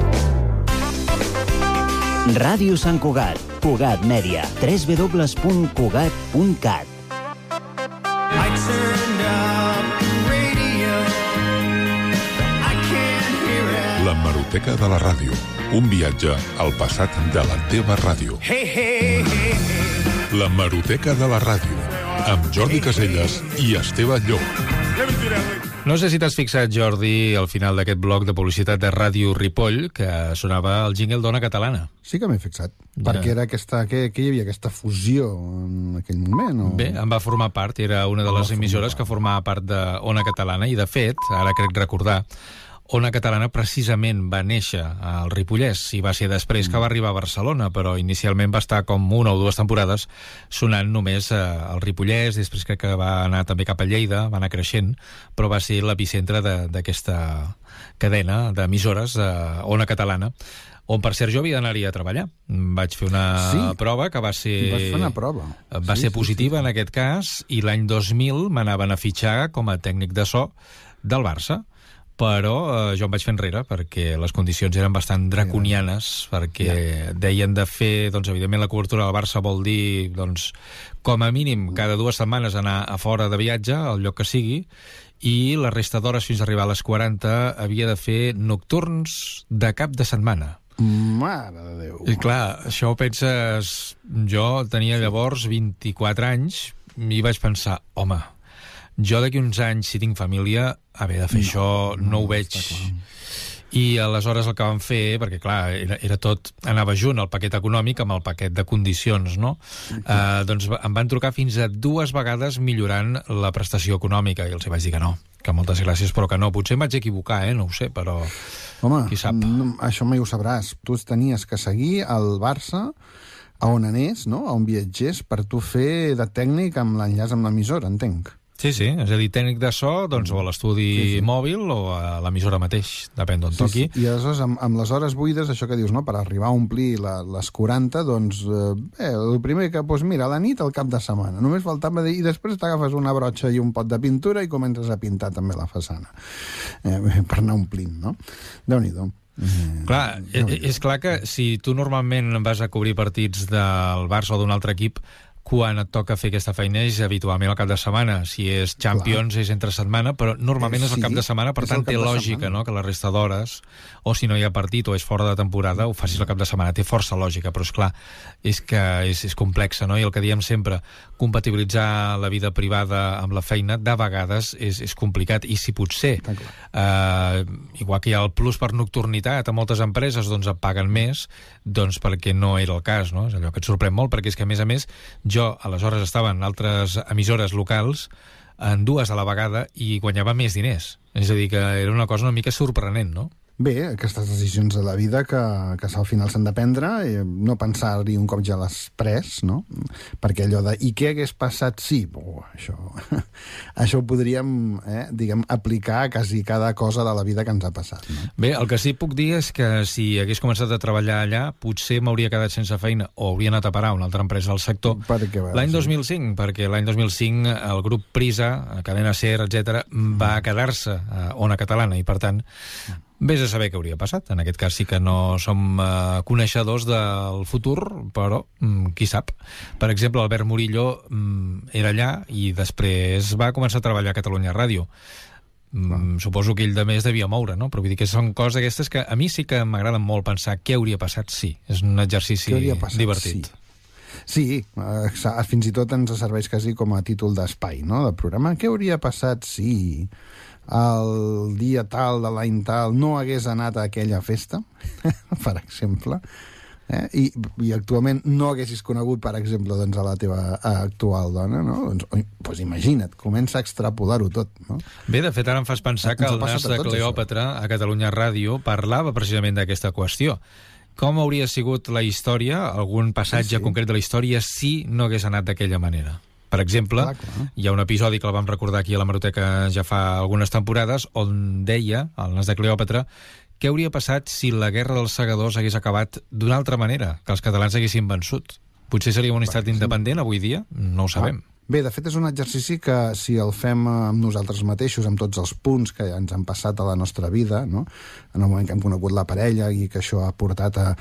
Ràdio Sant Cugat, Cugat Mèdia, www.cugat.cat. La Hemeroteca de la ràdio. Un viatge al passat de la teva ràdio. Hey, hey, hey, hey. L'hemeroteca de la ràdio, amb Jordi Caselles i Esteve Llop. No sé si t'has fixat, Jordi, al final d'aquest bloc de publicitat de Ràdio Ripoll, que sonava el jingle d'Ona Catalana. Sí que m'he fixat, perquè era aquesta, que hi havia aquesta fusió en aquell moment. O... Bé, em va formar part, era una de les emissores que formava part d'Ona Catalana, i de fet, ara crec recordar, Ona Catalana precisament va néixer al Ripollès i va ser després que va arribar a Barcelona, però inicialment va estar com 1 o 2 temporades sonant només al Ripollès, després crec que va anar també cap a Lleida, va anar creixent, però va ser l'epicentre d'aquesta cadena d'emissores, Ona Catalana, on, per cert, jo havia d'anar-hi a treballar. Vaig fer una prova que va ser... Vas fer una prova. Va ser positiva en aquest cas, i l'any 2000 m'anaven a fitxar com a tècnic de so del Barça. Però jo em vaig fer enrere perquè les condicions eren bastant draconianes, perquè deien de fer, doncs, evidentment, la cobertura del Barça vol dir, doncs, com a mínim, cada 2 setmanes anar a fora de viatge, al lloc que sigui, i la resta d'hores fins a arribar a les 40 havia de fer nocturns de cap de setmana. Mare de Déu. I clar, això ho penses... Jo tenia llavors 24 anys i vaig pensar, home, jo d'aquí uns anys, si tinc família, haver de fer això no ho veig. I aleshores el que vam fer, perquè clar, era tot, anava junt el paquet econòmic amb el paquet de condicions, no? Doncs em van trucar fins a 2 vegades millorant la prestació econòmica, i els vaig dir que no, que moltes gràcies, però que no. Potser em vaig equivocar, no ho sé, però qui sap. Això mai ho sabràs. Tu tenies que seguir el Barça a on anés, no? A on viatgés, per tu fer de tècnic amb l'enllaç amb l'emissora, entenc. Sí, és a dir, tècnic de so, doncs, o a l'estudi mòbil o a l'emissora mateix, depèn d'on toqui. I aleshores, amb les hores buides, això que dius, no?, per arribar a omplir les 40, doncs, el primer que, doncs mira, a la nit, al cap de setmana. Només faltava dir, i després t'agafes una brotxa i un pot de pintura i comences a pintar també la façana, per anar omplint, no? Déu-n'hi-do. Clar, és clar que si tu normalment vas a cobrir partits del Barça o d'un altre equip, quan et toca fer aquesta feina és habitualment al cap de setmana. Si és Champions és entre setmana, però normalment és el cap de setmana, per tant té lògica, no?, que la resta d'hores, o si no hi ha partit o és fora de temporada, ho facis al cap de setmana. Té força lògica, però és clar, és que és complexa, no? I el que diem sempre, compatibilitzar la vida privada amb la feina, de vegades és complicat, i si potser, igual que hi ha el plus per nocturnitat a moltes empreses, doncs et paguen més, doncs perquè no era el cas, no? És allò que et sorprèn molt, perquè és que, a més, jo aleshores estava en altres emissores locals, en 2 a la vegada, i guanyava més diners. És a dir, que era una cosa una mica sorprenent, no? Bé, aquestes decisions de la vida que al final s'han de prendre, no pensar-hi un cop ja l'has pres, no? Perquè allò de, i què hagués passat si? Això ho podríem, diguem, aplicar a quasi cada cosa de la vida que ens ha passat, no? Bé, el que sí puc dir és que si hagués començat a treballar allà, potser m'hauria quedat sense feina o hauria anat a parar a una altra empresa del sector l'any 2005, perquè l'any 2005 el grup Prisa, Cadena Ser, etc., va quedar-se a Ona Catalana, i per tant vés a saber què hauria passat. En aquest cas sí que no som coneixedors del futur, però qui sap. Per exemple, Albert Murillo era allà i després va començar a treballar a Catalunya Ràdio. Suposo que ell també es devia moure, no? Però vull dir que són coses aquestes que a mi sí que m'agraden molt pensar què hauria passat si. És un exercici divertit. Sí, fins i tot ens serveix quasi com a títol d'espai, no?, del programa. Què hauria passat si el dia tal de l'any tal no hagués anat a aquella festa, per exemple, i actualment no haguessis conegut, per exemple, doncs, a la teva actual dona, no? Doncs imagina't, comença a extrapolar-ho tot, no? Bé, de fet, ara em fas pensar que el nas de Cleòpatra a Catalunya Ràdio parlava precisament d'aquesta qüestió. Com hauria sigut la història, algun passatge concret de la història, si no hagués anat d'aquella manera? Per exemple, hi ha un episodi que el vam recordar aquí a l'hemeroteca ja fa algunes temporades, on deia, el nas de Cleòpatra, què hauria passat si la Guerra dels Segadors hagués acabat d'una altra manera, que els catalans haguessin vençut. Potser seria un estat independent avui dia? No ho sabem. Bé, de fet és un exercici que si el fem amb nosaltres mateixos, amb tots els punts que ens han passat a la nostra vida, no?, en el moment que hem conegut la parella i que això ha portat a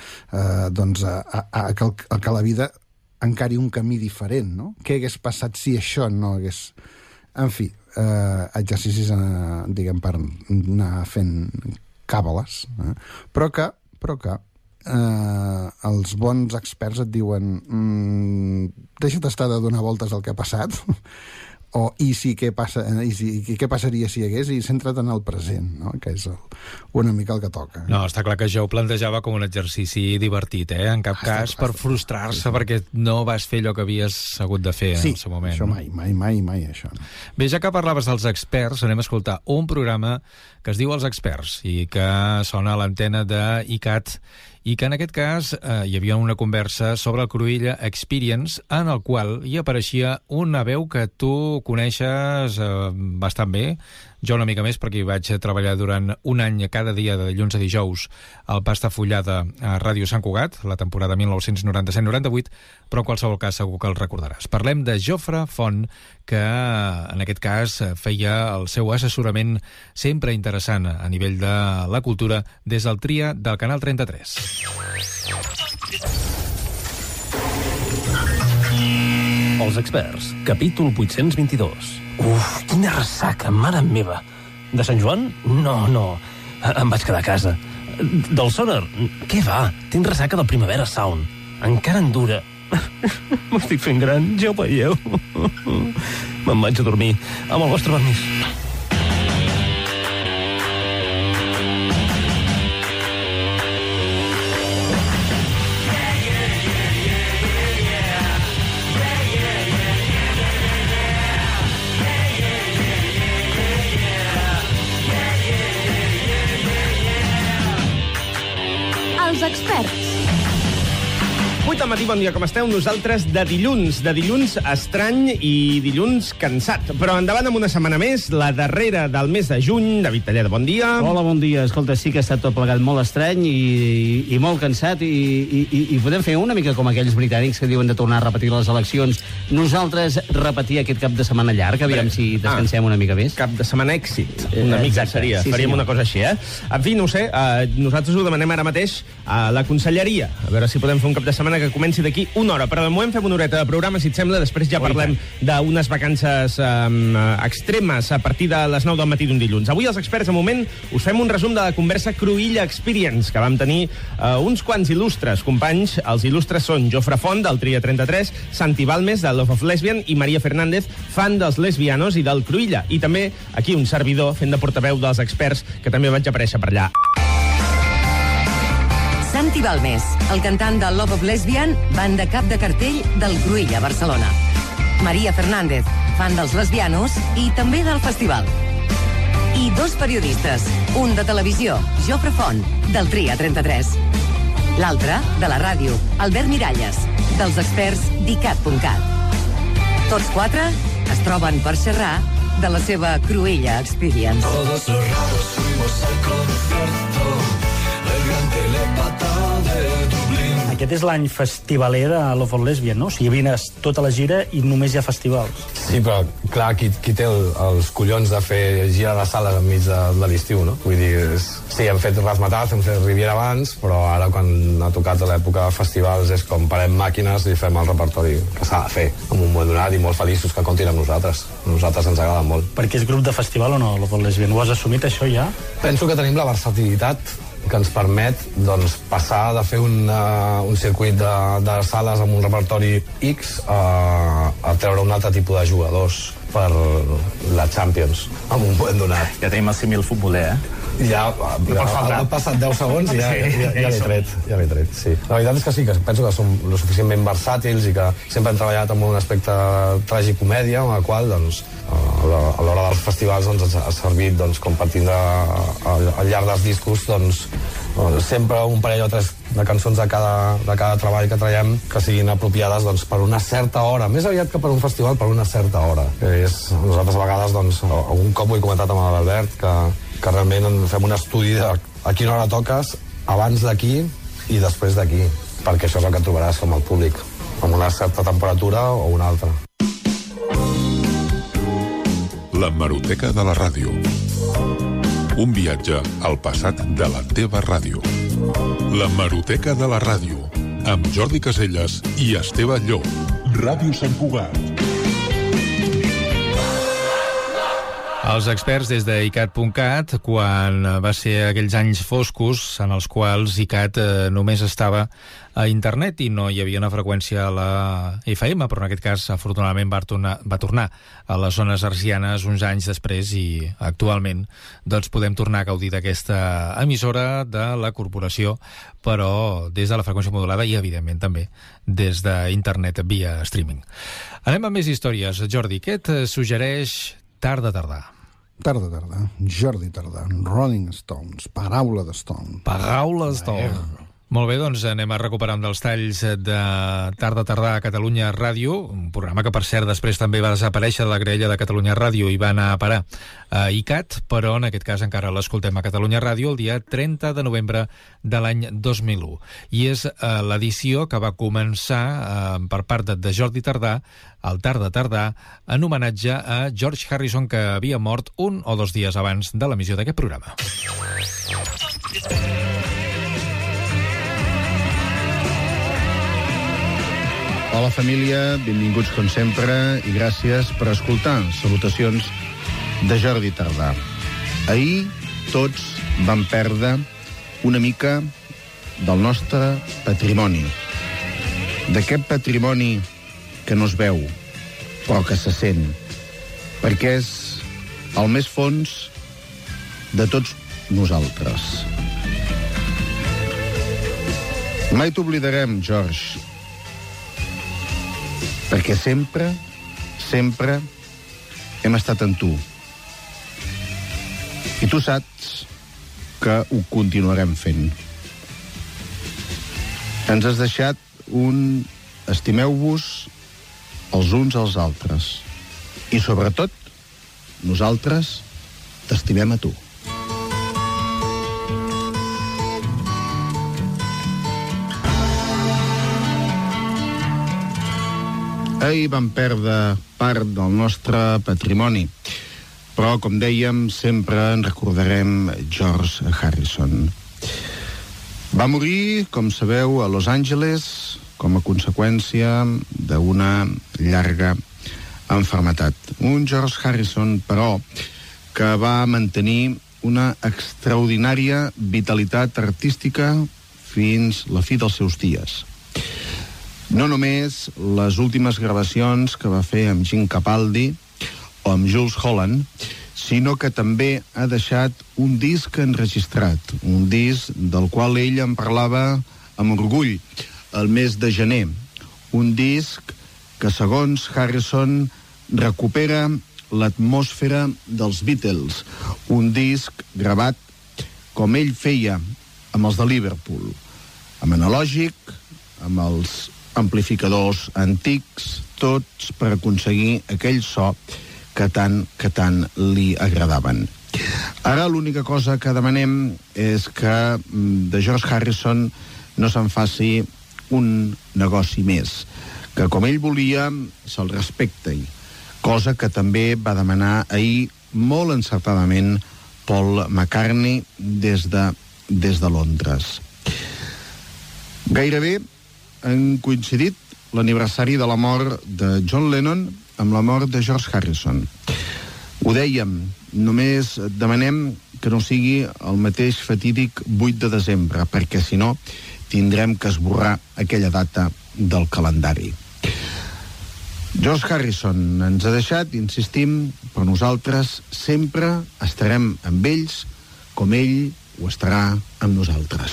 que la vida encari un camí diferent, no? Què hagués passat si això no hagués... En fi, exercicis, diguem, per anar fent càbales, però que els bons experts et diuen deixa't estar de donar voltes al que ha passat, o què passaria si hi hagués, i centra't en el present, no? Que és una mica el que toca. No, està clar que jo ho plantejava com un exercici divertit, en cap cas per frustrar-se perquè no vas fer allò que havies hagut de fer en el seu moment. Sí, això mai, això. Bé, ja que parlaves dels experts, anem a escoltar un programa que es diu Els Experts i que sona a l'antena d'ICAT, i que en aquest cas hi havia una conversa sobre el Cruïlla Experience, en el qual hi apareixia una veu que tu coneixes bastant bé, jo una mica més perquè hi vaig treballar durant un any cada dia de dilluns a dijous al Pasta Fullada a Ràdio Sant Cugat, la temporada 1997-98, però en qualsevol cas segur que el recordaràs. Parlem de Jofre Font, que en aquest cas feia el seu assessorament sempre interessant a nivell de la cultura des del Tria del Canal 33. Els Experts, capítol 822. Uf, quina ressaca, mare meva. De Sant Joan? No. Em vaig quedar a casa. Del Sonar? Què va? Tinc ressaca del Primavera Sound. Encara en dura. M'estic fent gran, ja ho veieu. Me'n vaig a dormir. Amb el vostre permís. Els experts. 8 al matí, bon dia, com esteu? Nosaltres de dilluns estrany i dilluns cansat. Però endavant amb una setmana més, la darrera del mes de juny. David Talleda, bon dia. Hola, bon dia. Escolta, sí que ha estat tot plegat molt estrany i molt cansat i podem fer una mica com aquells britànics que diuen de tornar a repetir les eleccions. Nosaltres repetir aquest cap de setmana llarg, aviam si descansem una mica més. Cap de setmana èxit, una mica seria. Sí, faríem una cosa així, En fi, no ho sé, nosaltres ho demanem ara mateix a la conselleria. A veure si podem fer un cap de setmana que comenci d'aquí una hora. Però de moment fem una horeta de programa, si et sembla. Després ja parlem d'unes vacances extremes a partir de les 9 del matí d'un dilluns. Avui els experts, de moment, us fem un resum de la conversa Cruïlla Experience, que vam tenir uns quants il·lustres companys. Els il·lustres són Jofre Font, del Tria 33, Santi Balmes, de Love of Lesbian, i Maria Fernández, fan dels Lesbianos i del Cruïlla. I també aquí un servidor fent de portaveu dels experts, que també vaig aparèixer per allà. Santi Balmes, el cantant de Love of Lesbian, van de cap de cartell del Cruïlla, Barcelona. Maria Fernández, fan dels Lesbianos i també del festival. I dos periodistes, un de televisió, Jofre Font, del Tria 33. L'altre, de la ràdio, Albert Miralles, dels experts d'ICAT.cat. Tots quatre es troben per xerrar de la seva Cruïlla Experience. Todos los raros fuimos al concierto del gran telepata de Dublín. Aquest és l'any festivaler de Love of Lesbian, no? O sigui, vines tota la gira i només hi ha festivals. Sí, però, clar, qui té els collons de fer gira de sales enmig de l'estiu, no? Vull dir, sí, hem fet Razmataz, hem fet Riviera abans, però ara, quan ha tocat a l'època de festivals, és com parem màquines i fem el repertori que s'ha de fer, en un moment donat, i molt feliços que comptin amb nosaltres. A nosaltres ens agrada molt. Perquè és grup de festival o no, Love of Lesbian? Ho has assumit, això, ja? Penso que tenim la versatilitat que ens permet passar de fer un circuit de sales amb un repertori X a treure un altre tipus de jugadors per la Champions, en un moment donat. Ja tenim el símil futboler, Ja han passat 10 segons i ja l'he tret, sí. La veritat és que sí, que penso que som lo suficientment versàtils i que sempre hem treballat amb un aspecte tragicomèdia, amb el qual, doncs, a l'hora dels festivals ens ha servit com per tindre al llarg dels discos sempre un parell o tres de cançons de cada treball que traiem que siguin apropiades per una certa hora, més aviat que per un festival, per una certa hora, que és, nosaltres a vegades algun cop ho he comentat amb l'Albert, que realment fem un estudi de a quina hora toques, abans d'aquí i després d'aquí, perquè això és el que trobaràs com el públic, amb una certa temperatura o una altra. L'hemeroteca de la ràdio. Un viatge al passat de la teva ràdio. L'hemeroteca de la ràdio, amb Jordi Caselles i Esteve Llop. Ràdio Sant Cugat. Els experts des d'ICAT.cat, quan va ser aquells anys foscos en els quals ICAT només estava a internet i no hi havia una freqüència a la FM, però en aquest cas, afortunadament, va tornar a les zones hertzianes uns anys després i actualment doncs, podem tornar a gaudir d'aquesta emissora de la corporació, però des de la freqüència modulada i, evidentment, també des d'internet via streaming. Anem amb més històries. Jordi, què et suggereix Tarda Tardà? Tarda Tardà, Jordi Tardà, Rolling Stones, Paraula de Stone. Paraula de Stone. Molt bé, doncs anem a recuperar un dels talls de Tarda Tardà a Catalunya Ràdio, un programa que, per cert, després també va desaparèixer de la graella de Catalunya Ràdio i va anar a parar a ICAT, però en aquest cas encara l'escoltem a Catalunya Ràdio el dia 30 de novembre de l'any 2001. I és l'edició que va començar per part de Jordi Tardà, el Tarda Tardà, en homenatge a George Harrison, que havia mort 1 o 2 dies abans de l'emissió d'aquest programa. Hola família, benvinguts com sempre i gràcies per escoltar. Salutacions de Jordi Tardà. Ahir tots vam perdre una mica del nostre patrimoni. D'aquest patrimoni que no es veu, però que se sent, perquè és el més fons de tots nosaltres. Mai t'oblidarem, George, perquè sempre, sempre hem estat amb tu. I tu saps que ho continuarem fent. Ens has deixat un estimeu-vos els uns als altres. I, sobretot, nosaltres t'estimem a tu. Ahir vam perdre part del nostre patrimoni, però, com dèiem, sempre en recordarem George Harrison. Va morir, com sabeu, a Los Angeles com a conseqüència d'una llarga malaltia. Un George Harrison, però, que va mantenir una extraordinària vitalitat artística fins la fi dels seus dies. No només les últimes gravacions que va fer amb Gene Capaldi o amb Jools Holland, sinó que també ha deixat un disc enregistrat, un disc del qual ell en parlava amb orgull el mes de gener. Un disc que, segons Harrison, recupera l'atmosfera dels Beatles. Un disc gravat com ell feia amb els de Liverpool, amb analògic, amb els amplificadors antics, tots per aconseguir aquell so que tant li agradaven. Ara l'única cosa que demanem és que de George Harrison no se'n faci un negoci més, que com ell volia se'l respecti, cosa que també va demanar ahir molt encertadament Paul McCartney des de Londres. Gairebé han coincidit l'aniversari de la mort de John Lennon amb la mort de George Harrison. Ho dèiem, només demanem que no sigui el mateix fatídic 8 de desembre, perquè si no tindrem que esborrar aquella data del calendari. George Harrison ens ha deixat, insistim, però nosaltres sempre estarem amb ells com ell ho estarà amb nosaltres.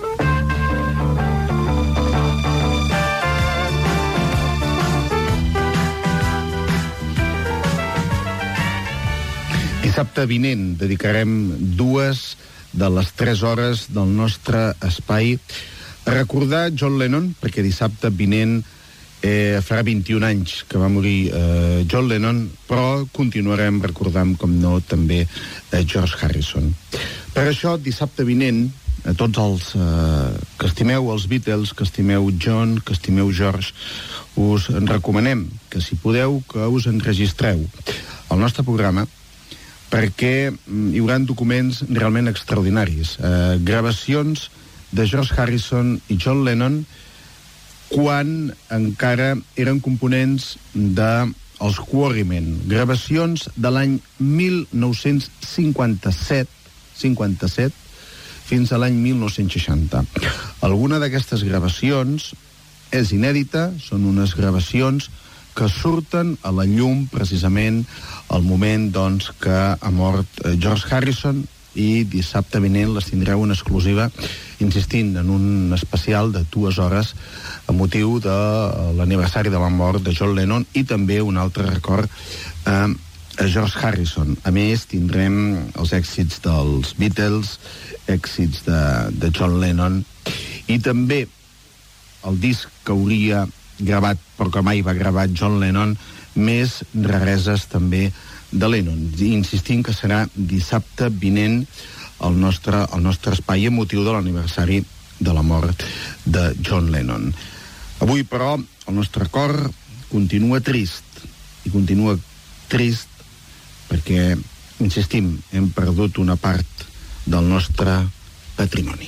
Dissabte vinent dedicarem 2 de les 3 hores del nostre espai a recordar John Lennon, perquè dissabte vinent farà 21 anys que va morir John Lennon, però continuarem recordant, com no, també George Harrison. Per això, dissabte vinent, a tots els que estimeu els Beatles, que estimeu John, que estimeu George, us recomanem que, si podeu, que us enregistreu al nostre programa, perquè hi haurà documents realment extraordinaris. Gravacions de George Harrison i John Lennon quan encara eren components del els Quarrymen, gravacions de l'any 1957 fins a l'any 1960. Alguna d'aquestes gravacions és inèdita, són unes gravacions que surten a la llum precisament al moment doncs, que ha mort George Harrison, i dissabte vinent les tindreu en exclusiva, insistint en un especial de 2 hores a motiu de l'aniversari de la mort de John Lennon i també un altre record a George Harrison. A més, tindrem els èxits dels Beatles, èxits de John Lennon i també el disc que hauria gravat, però que mai va gravar John Lennon, més rareses també de Lennon, insistint que serà dissabte vinent el nostre espai a motiu de l'aniversari de la mort de John Lennon. Avui, però, el nostre cor continua trist, i continua trist perquè, insistim, hem perdut una part del nostre patrimoni.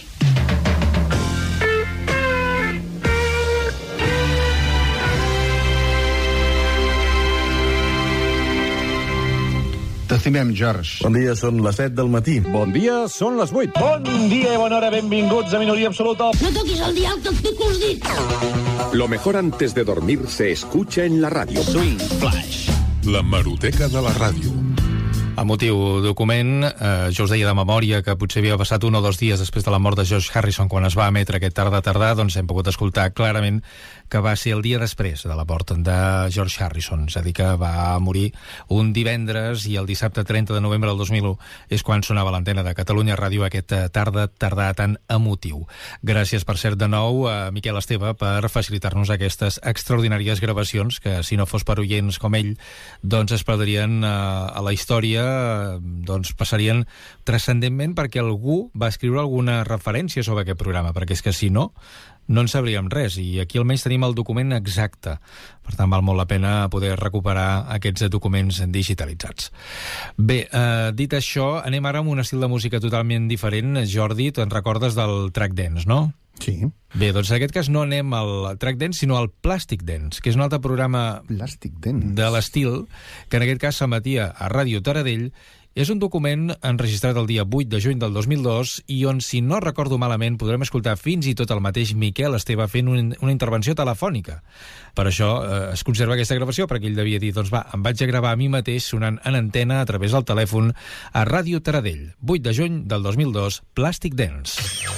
T'estimem, George. Bon dia, són les 7 del matí. Bon dia, són les 8. Bon dia i bona hora, benvinguts a Minoria Absoluta. No toquis el dial, que et pico els dits. Lo mejor antes de dormir se escucha en la radio. Swing Flash. La hemeroteca de la ràdio. A motiu document, jo us deia de memòria que potser havia passat 1 o 2 dies després de la mort de George Harrison quan es va emetre aquest tardà, doncs hem pogut escoltar clarament que va ser el dia després de la mort de George Harrison, és a dir, que va morir un divendres i el dissabte 30 de novembre del 2001 és quan sonava l'antena de Catalunya Ràdio aquest tardà tan emotiu. Gràcies, per cert, de nou a Miquel Esteve per facilitar-nos aquestes extraordinàries gravacions que, si no fos per oients com ell, doncs es perdrien a la història, doncs passarien transcendentment perquè algú va escriure alguna referència sobre aquest programa, perquè és que si no en sabríem res, i aquí almenys tenim el document exacte. Per tant, val molt la pena poder recuperar aquests documents digitalitzats. Bé, dit això, anem ara amb un estil de música totalment diferent. Jordi, te'n recordes del track dance, no? Sí. Bé, doncs en aquest cas no anem al track dance, sinó al plastic dance, que és un altre programa de l'estil, que en aquest cas s'emetia a Ràdio Taradell. És un document enregistrat el dia 8 de juny del 2002 i on, si no recordo malament, podrem escoltar fins i tot el mateix Miquel Esteve fent una intervenció telefònica. Per això es conserva aquesta gravació, perquè ell devia dir, doncs va, em vaig a gravar a mi mateix sonant en antena a través del telèfon a Ràdio Taradell. 8 de juny del 2002, Plastic Dance.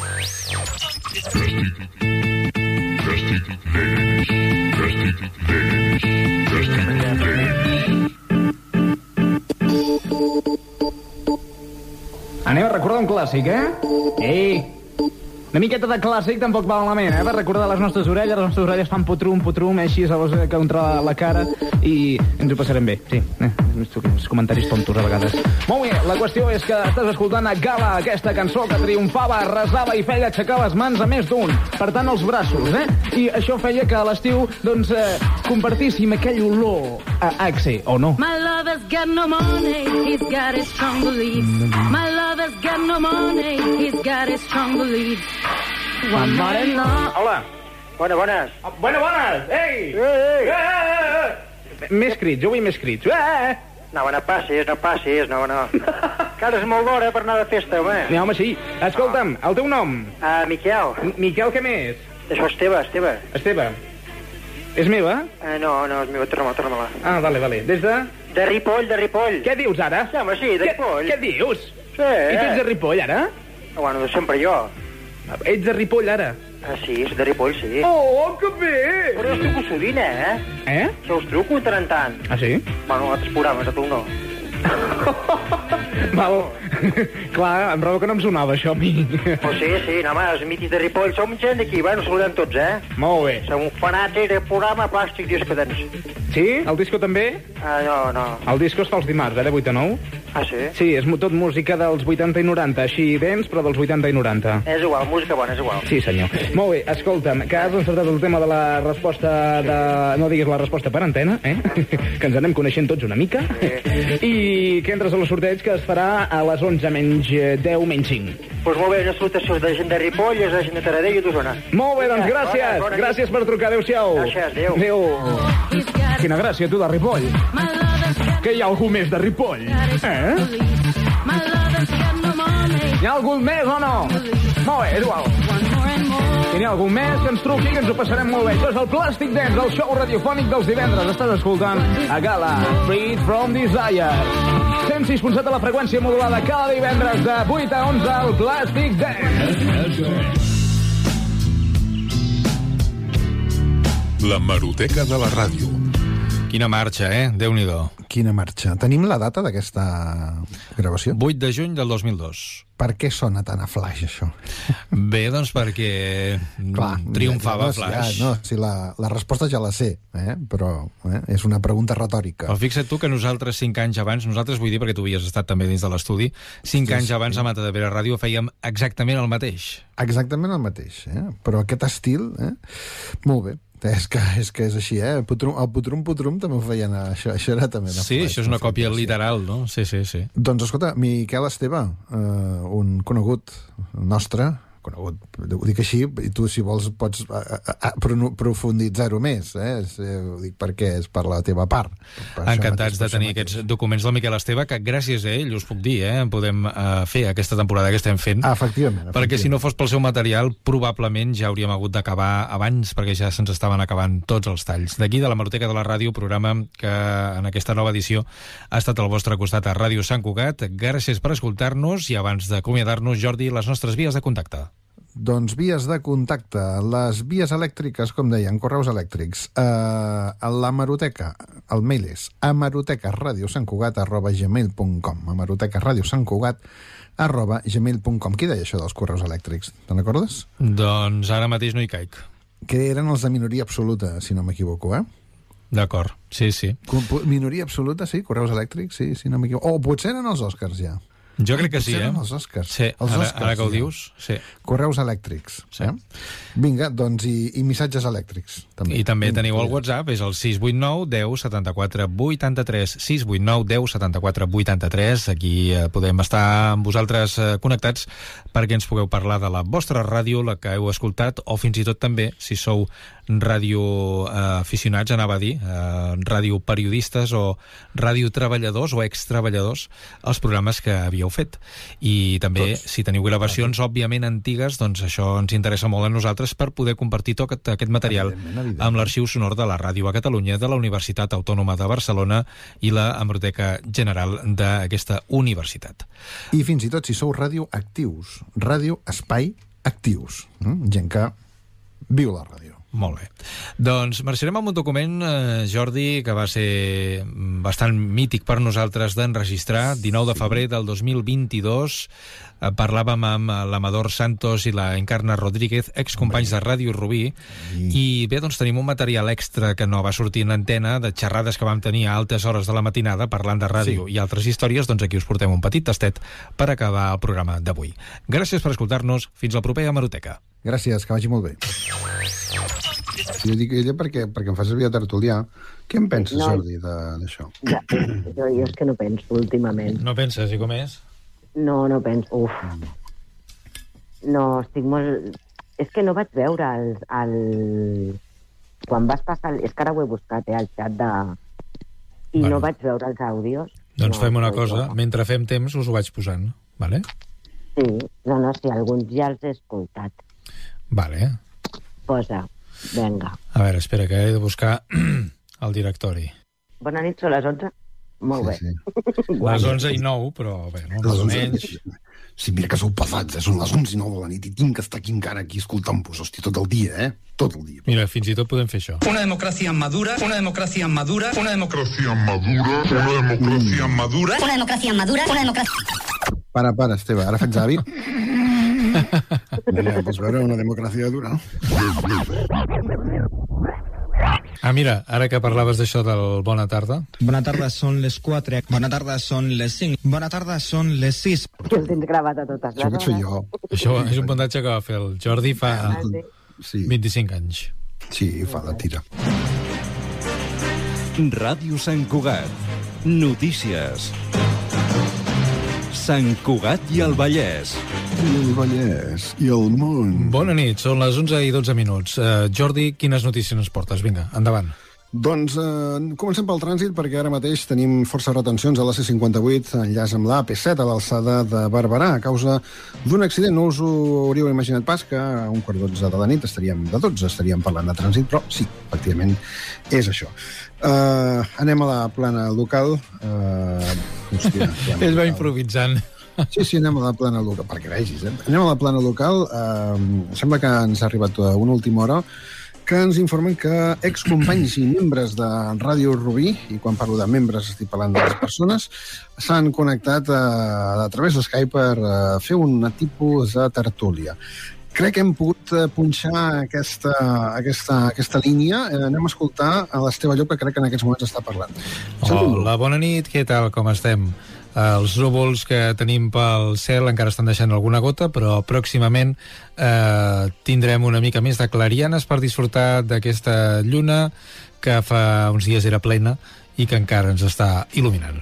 Anem a recordar un clàssic, Ei! Una miqueta de clàssic tampoc va malament, per recordar les nostres orelles fan putrum, així contra la cara, i ens ho passarem bé, sí. Els comentaris tontos a vegades. Molt bé, la qüestió és que estàs escoltant a Gala, aquesta cançó que triomfava, arrasava i feia aixecar les mans a més d'un, per tant els braços, I això feia que a l'estiu, doncs, compartíssim aquell olor a Axe, o no? My lover's got no money, he's got his strong beliefs. My lover's got no money, he's got his strong beliefs. Hola. Bones. Bones, ei! Més crits, jo vull més crits. No passis, no. Que ara és molt d'hora per anar de festa, home. No, home, sí. Escolta'm, el teu nom? Miquel. Miquel, què més? Això Esteve. Esteve. És meva? No, és meva, torna-me-la. Ah, vale. Des de? De Ripoll. Què dius, ara? Sí, home, sí, de Ripoll. Què dius? Sí. I tu ets de Ripoll, ara? Bueno, de sempre jo. Ets de Ripoll, ara? Sí, és de Ripoll, sí. Oh, que bé! Però jo truco sovint, Jo us truco tant en tant. Ah, sí? Bueno, altres programes, a tu no. Val. Clar, em roba que no em sonava això a mi. Pues sí, no, home, els mitis de Ripoll som gent d'aquí, bueno, saludem tots, Molt bé. Som fanàtics del programa Plàstic Disco Dance. Sí? El disco també? No. El disco es fa els dimarts, de 8 a 9? Ah, sí? Sí, és tot música dels 80 i 90, així dents, però dels 80 i 90. És igual, música bona, és igual. Sí, senyor. Molt bé, escolta'm, que has encertat el tema de la resposta de... No diguis la resposta per antena, que ens anem coneixent tots una mica. I que entres al sorteig que es farà a les 11 menys 10 menys 5. Doncs molt bé, una salutació de gent de Ripoll, de gent de Taradell i d'Osona. Molt bé, doncs gràcies. Bona Gràcies per trucar, adéu-siau. Gràcies, adéu. Adéu. Quina gràcia, tu, de Ripoll. Que hi ha algú més de Ripoll? Hi ha algú més o no? Molt bé, és igual. Si n'hi ha algú més, que ens truqui, que ens ho passarem molt bé. Això és el Plastic Dance, el show radiofònic dels divendres. Estàs escoltant a Gala, Freed from Desire. 106.7 a la freqüència modulada cada divendres de 8 a 11 al Plastic Dance. La Hemeroteca de la Ràdio. Quina marxa, Déu-n'hi-do. Quina marxa. Tenim la data d'aquesta gravació? 8 de juny del 2002. Per què sona tan a Flash, això? Bé, doncs perquè triomfava Flash. Si la resposta ja la sé, però és una pregunta retòrica. Però fixa't tu que nosaltres 5 anys abans, vull dir perquè tu havies estat també dins de l'estudi, 5 anys abans a Matadepera Ràdio fèiem exactament el mateix. Exactament el mateix, però aquest estil, molt bé. És que és així, el Putrum també ho feien, això era també... Sí, això és una còpia literal, no? Sí. Doncs escolta, Miquel Esteve, un conegut nostre, ho dic així, i tu, si vols, pots profunditzar-ho més, ho dic perquè és per la teva part. Encantats de tenir aquests documents del Miquel Esteve, que gràcies a ell, us puc dir, podem fer aquesta temporada que estem fent. Efectivament. Perquè si no fos pel seu material, probablement ja hauríem hagut d'acabar abans, perquè ja se'ns estaven acabant tots els talls. D'aquí, de la Hemeroteca de la Ràdio, programa que en aquesta nova edició ha estat al vostre costat a Ràdio Sant Cugat. Gràcies per escoltar-nos i abans d'acomiadar-nos, Jordi, les nostres vies de contacte. Doncs vies de contacte, les vies elèctriques, com deien, correus elèctrics, la Hemeroteca, el mail és hemerotecaradiosantcugat@gmail.com, hemerotecaradiosantcugat@gmail.com. Qui deia això dels correus elèctrics? Te'n recordes? Doncs ara mateix no hi caic. Que eren els de minoria absoluta, si no m'equivoco, D'acord, sí. Minoria absoluta, sí, correus elèctrics, sí, si no m'equivoco. O potser eren els Oscars, ja. Jo crec que sí, els Oscars. Sí, ara que ho dius, sí. Correus elèctrics. Sí. Vinga, doncs, i missatges elèctrics. També. I també teniu el WhatsApp, és el 689 10 74 83, 689 10 74 83. Aquí podem estar amb vosaltres connectats perquè ens pugueu parlar de la vostra ràdio, la que heu escoltat, o fins i tot també, si sou radioaficionats, anava a dir, radioperiodistes o radiotreballadors o extreballadors, els programes que havíeu fet. I també, si teniu gravacions, òbviament antigues, doncs això ens interessa molt a nosaltres per poder compartir tot aquest material amb l'Arxiu Sonor de la Ràdio a Catalunya, de la Universitat Autònoma de Barcelona i la Hemeroteca General d'aquesta universitat. I fins i tot si sou radioactius, espai actius, gent que viu la ràdio. Molt bé. Doncs marxarem amb un document, Jordi, que va ser bastant mític per nosaltres d'enregistrar. 19 de febrer del 2022 parlàvem amb l'Amador Santos i la Encarna Rodríguez, excompanys de Ràdio Rubí, i bé, doncs tenim un material extra que no va sortir en antena, de xerrades que vam tenir a altes hores de la matinada parlant de ràdio i altres històries. Doncs aquí us portem un petit tastet per acabar el programa d'avui. Gràcies per escoltar-nos. Fins la propera Hemeroteca. Gràcies, que vagi molt bé. Jo dic ella perquè em fa servir a tertulià. Què en penses, Jordi, d'això? Jo és que no penso últimament. No penses, i com és? No penso. No, estic molt... És que no vaig veure quan vas passar... És que ara ho he buscat, al xat i no vaig veure els àudios. Doncs fem una cosa. Mentre fem temps us ho vaig posant, vale? Sí, sí, alguns ja els he escoltat. Vale. Posa. Vinga. A veure, espera, que he de buscar el directori. Bona nit, són les 11? Molt bé. Les 11:09, però bé, no? Les 11. Sí, mira que sou pesats, són les 11:09 de la nit i tinc que estar aquí encara escoltant-vos, hòstia, tot el dia, tot el dia. Mira, fins i tot podem fer això. Una democràcia madura, una democràcia madura, una democràcia madura, una democràcia madura, una democràcia madura, una democràcia... Para, Esteve, ara faig avi. Vols veure una democràcia dura? Mira, ara que parlaves d'això del Bona Tarda. Bona tarda, són les 4. Bona tarda, són les 5. Bona tarda, són les 6. Que el tens gravat a totes les hores. Això és un muntatge que va fer el Jordi fa 25 anys. Sí, fa la tira. Ràdio Sant Cugat. Notícies. Sant Cugat i el Vallès. I el Vallès i el món. Bona nit, són les 11 i 12 minuts. Jordi, quines notícies ens portes? Vinga, endavant. Doncs comencem pel trànsit, perquè ara mateix tenim força retencions a la C58, enllaç amb la AP7 a l'alçada de Barberà, a causa d'un accident. No us ho hauríeu imaginat pas que a 1:15 de la nit estaríem parlant de trànsit, però sí, efectivament, és això. Anem a la plana local. Hòstia, Ell va improvisant. Sí, anem a la plana local, perquè vegis. Anem a la plana local. Sembla que ens ha arribat a una última hora que ens informen que excompanys i membres de Ràdio Rubí, i quan parlo de membres estic parlant de les persones, s'han connectat a través de Skype per fer un tipus de tertúlia. Crec que hem pogut punxar aquesta línia. Anem a escoltar a l'Esteve Llop, que crec que en aquests moments està parlant. Hola, bona nit, què tal, com estem? Els núvols que tenim pel cel encara estan deixant alguna gota, però pròximament tindrem una mica més de clarianes per disfrutar d'aquesta lluna que fa uns dies era plena i que encara ens està il·luminant.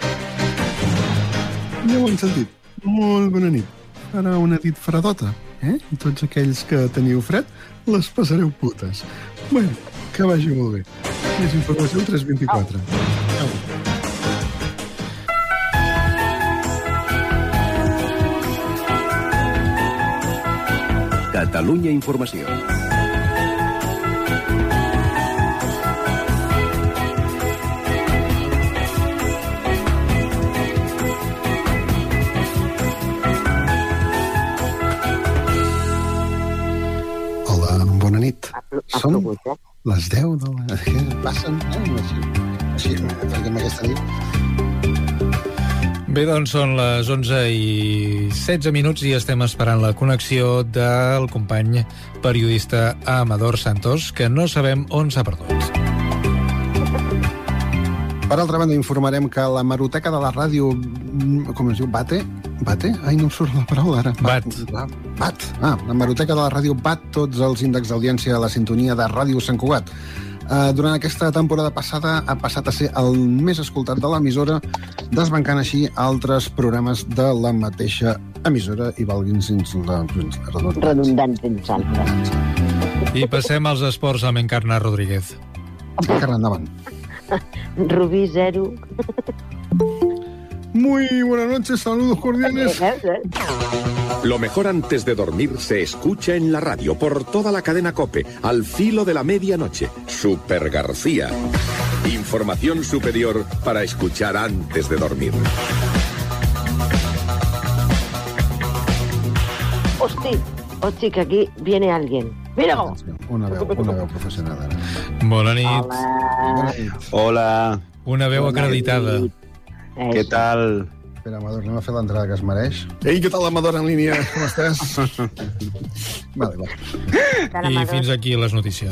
Ja ho han sentit. Molt bona nit. Farà una nit fredota, I tots aquells que teniu fred, les passareu putes. Bueno, que vagi molt bé. Més informació al 324. Catalunya Informació. Hola, bona nit. Són les 10 de la... Què passen? Així, perquè aquesta nit... Bé, doncs són les 11 i 16 minuts i estem esperant la connexió del company periodista Amador Santos, que no sabem on s'ha perdut. Per altra banda, informarem que la Hemeroteca de la ràdio... Com es diu? Bate? Ai, no em surt la paraula ara. Bat. La Hemeroteca de la ràdio bat tots els índexs d'audiència a la sintonia de Ràdio Sant Cugat. Durant aquesta temporada passada ha passat a ser el més escoltat de l'emissora, desbancant així altres programes de la mateixa emissora i valgui'ns la redundància. I passem als esports amb Encarna Rodríguez. Encarna, endavant. Rubí 0. Muy buenas noches, saludos cordiales. Lo mejor antes de dormir se escucha en la radio por toda la cadena COPE, al filo de la medianoche. Super García. Información superior para escuchar antes de dormir. Hosti, que aquí viene alguien. Mira com! Una veu professional. Bona nit. Hola. Una veu acreditada. Què tal? Espera, Amador, anem a fer l'entrada que es mereix. Ei, què tal, Amador, en línia? Com estàs? Vale. I fins aquí les notícies.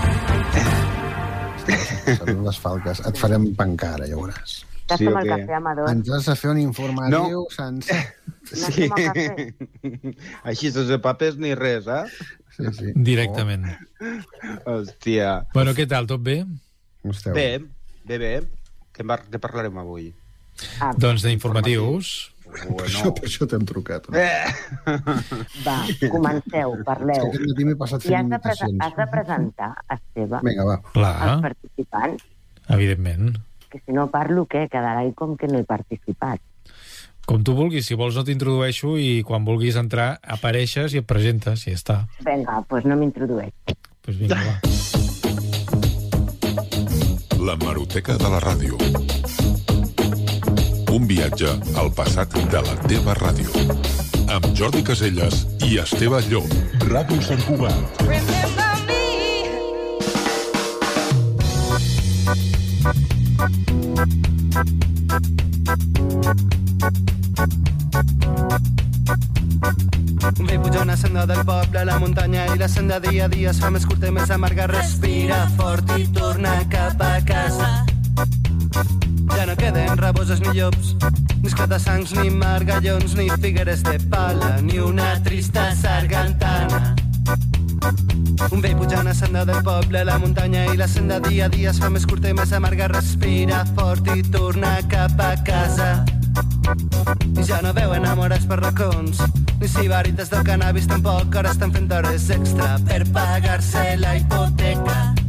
Són les falques. Et farem pencar, ara, ja veuràs. Estàs amb el cafè, Amador? Ens has de fer un informatiu sencer. Sí. Així sense papers ni res, Sí. Directament. Hòstia. Bueno, què tal, tot bé? Bé. Què parlarem avui? Doncs d'informatius. Per això t'hem trucat. Va, comenceu, parleu. I has de presentar, Esteve, els participants. Evidentment. Que si no parlo, què? Quedarà com que no he participat. Com tu vulguis, si vols no t'introdueixo i quan vulguis entrar apareixes i et presentes i ja està. Vinga, doncs no m'introdueix. Doncs vinga, va. La Hemeroteca de la ràdio. Un viatge al passat de la teva ràdio. Amb Jordi Caselles i Esteve Llop. Ràdio Sant Cugat. Ve pujar un ascendent senda del poble, la muntanya i la senda dia a dia es fa més curta i més amarga. Respira fort i torna cap a casa. Ja no queden raboses ni llops, ni esclata-sangs, ni margallons, ni figueres de pala, ni una trista sargantana. Un vell pujant a senda del poble, la muntanya i la senda dia a dia es fa més curta i més amarga. Respira fort i torna cap a casa. I ja no veu enamorats per racons, ni sibarites del cannabis tampoc, ara estan fent hores extra per pagar-se la hipoteca.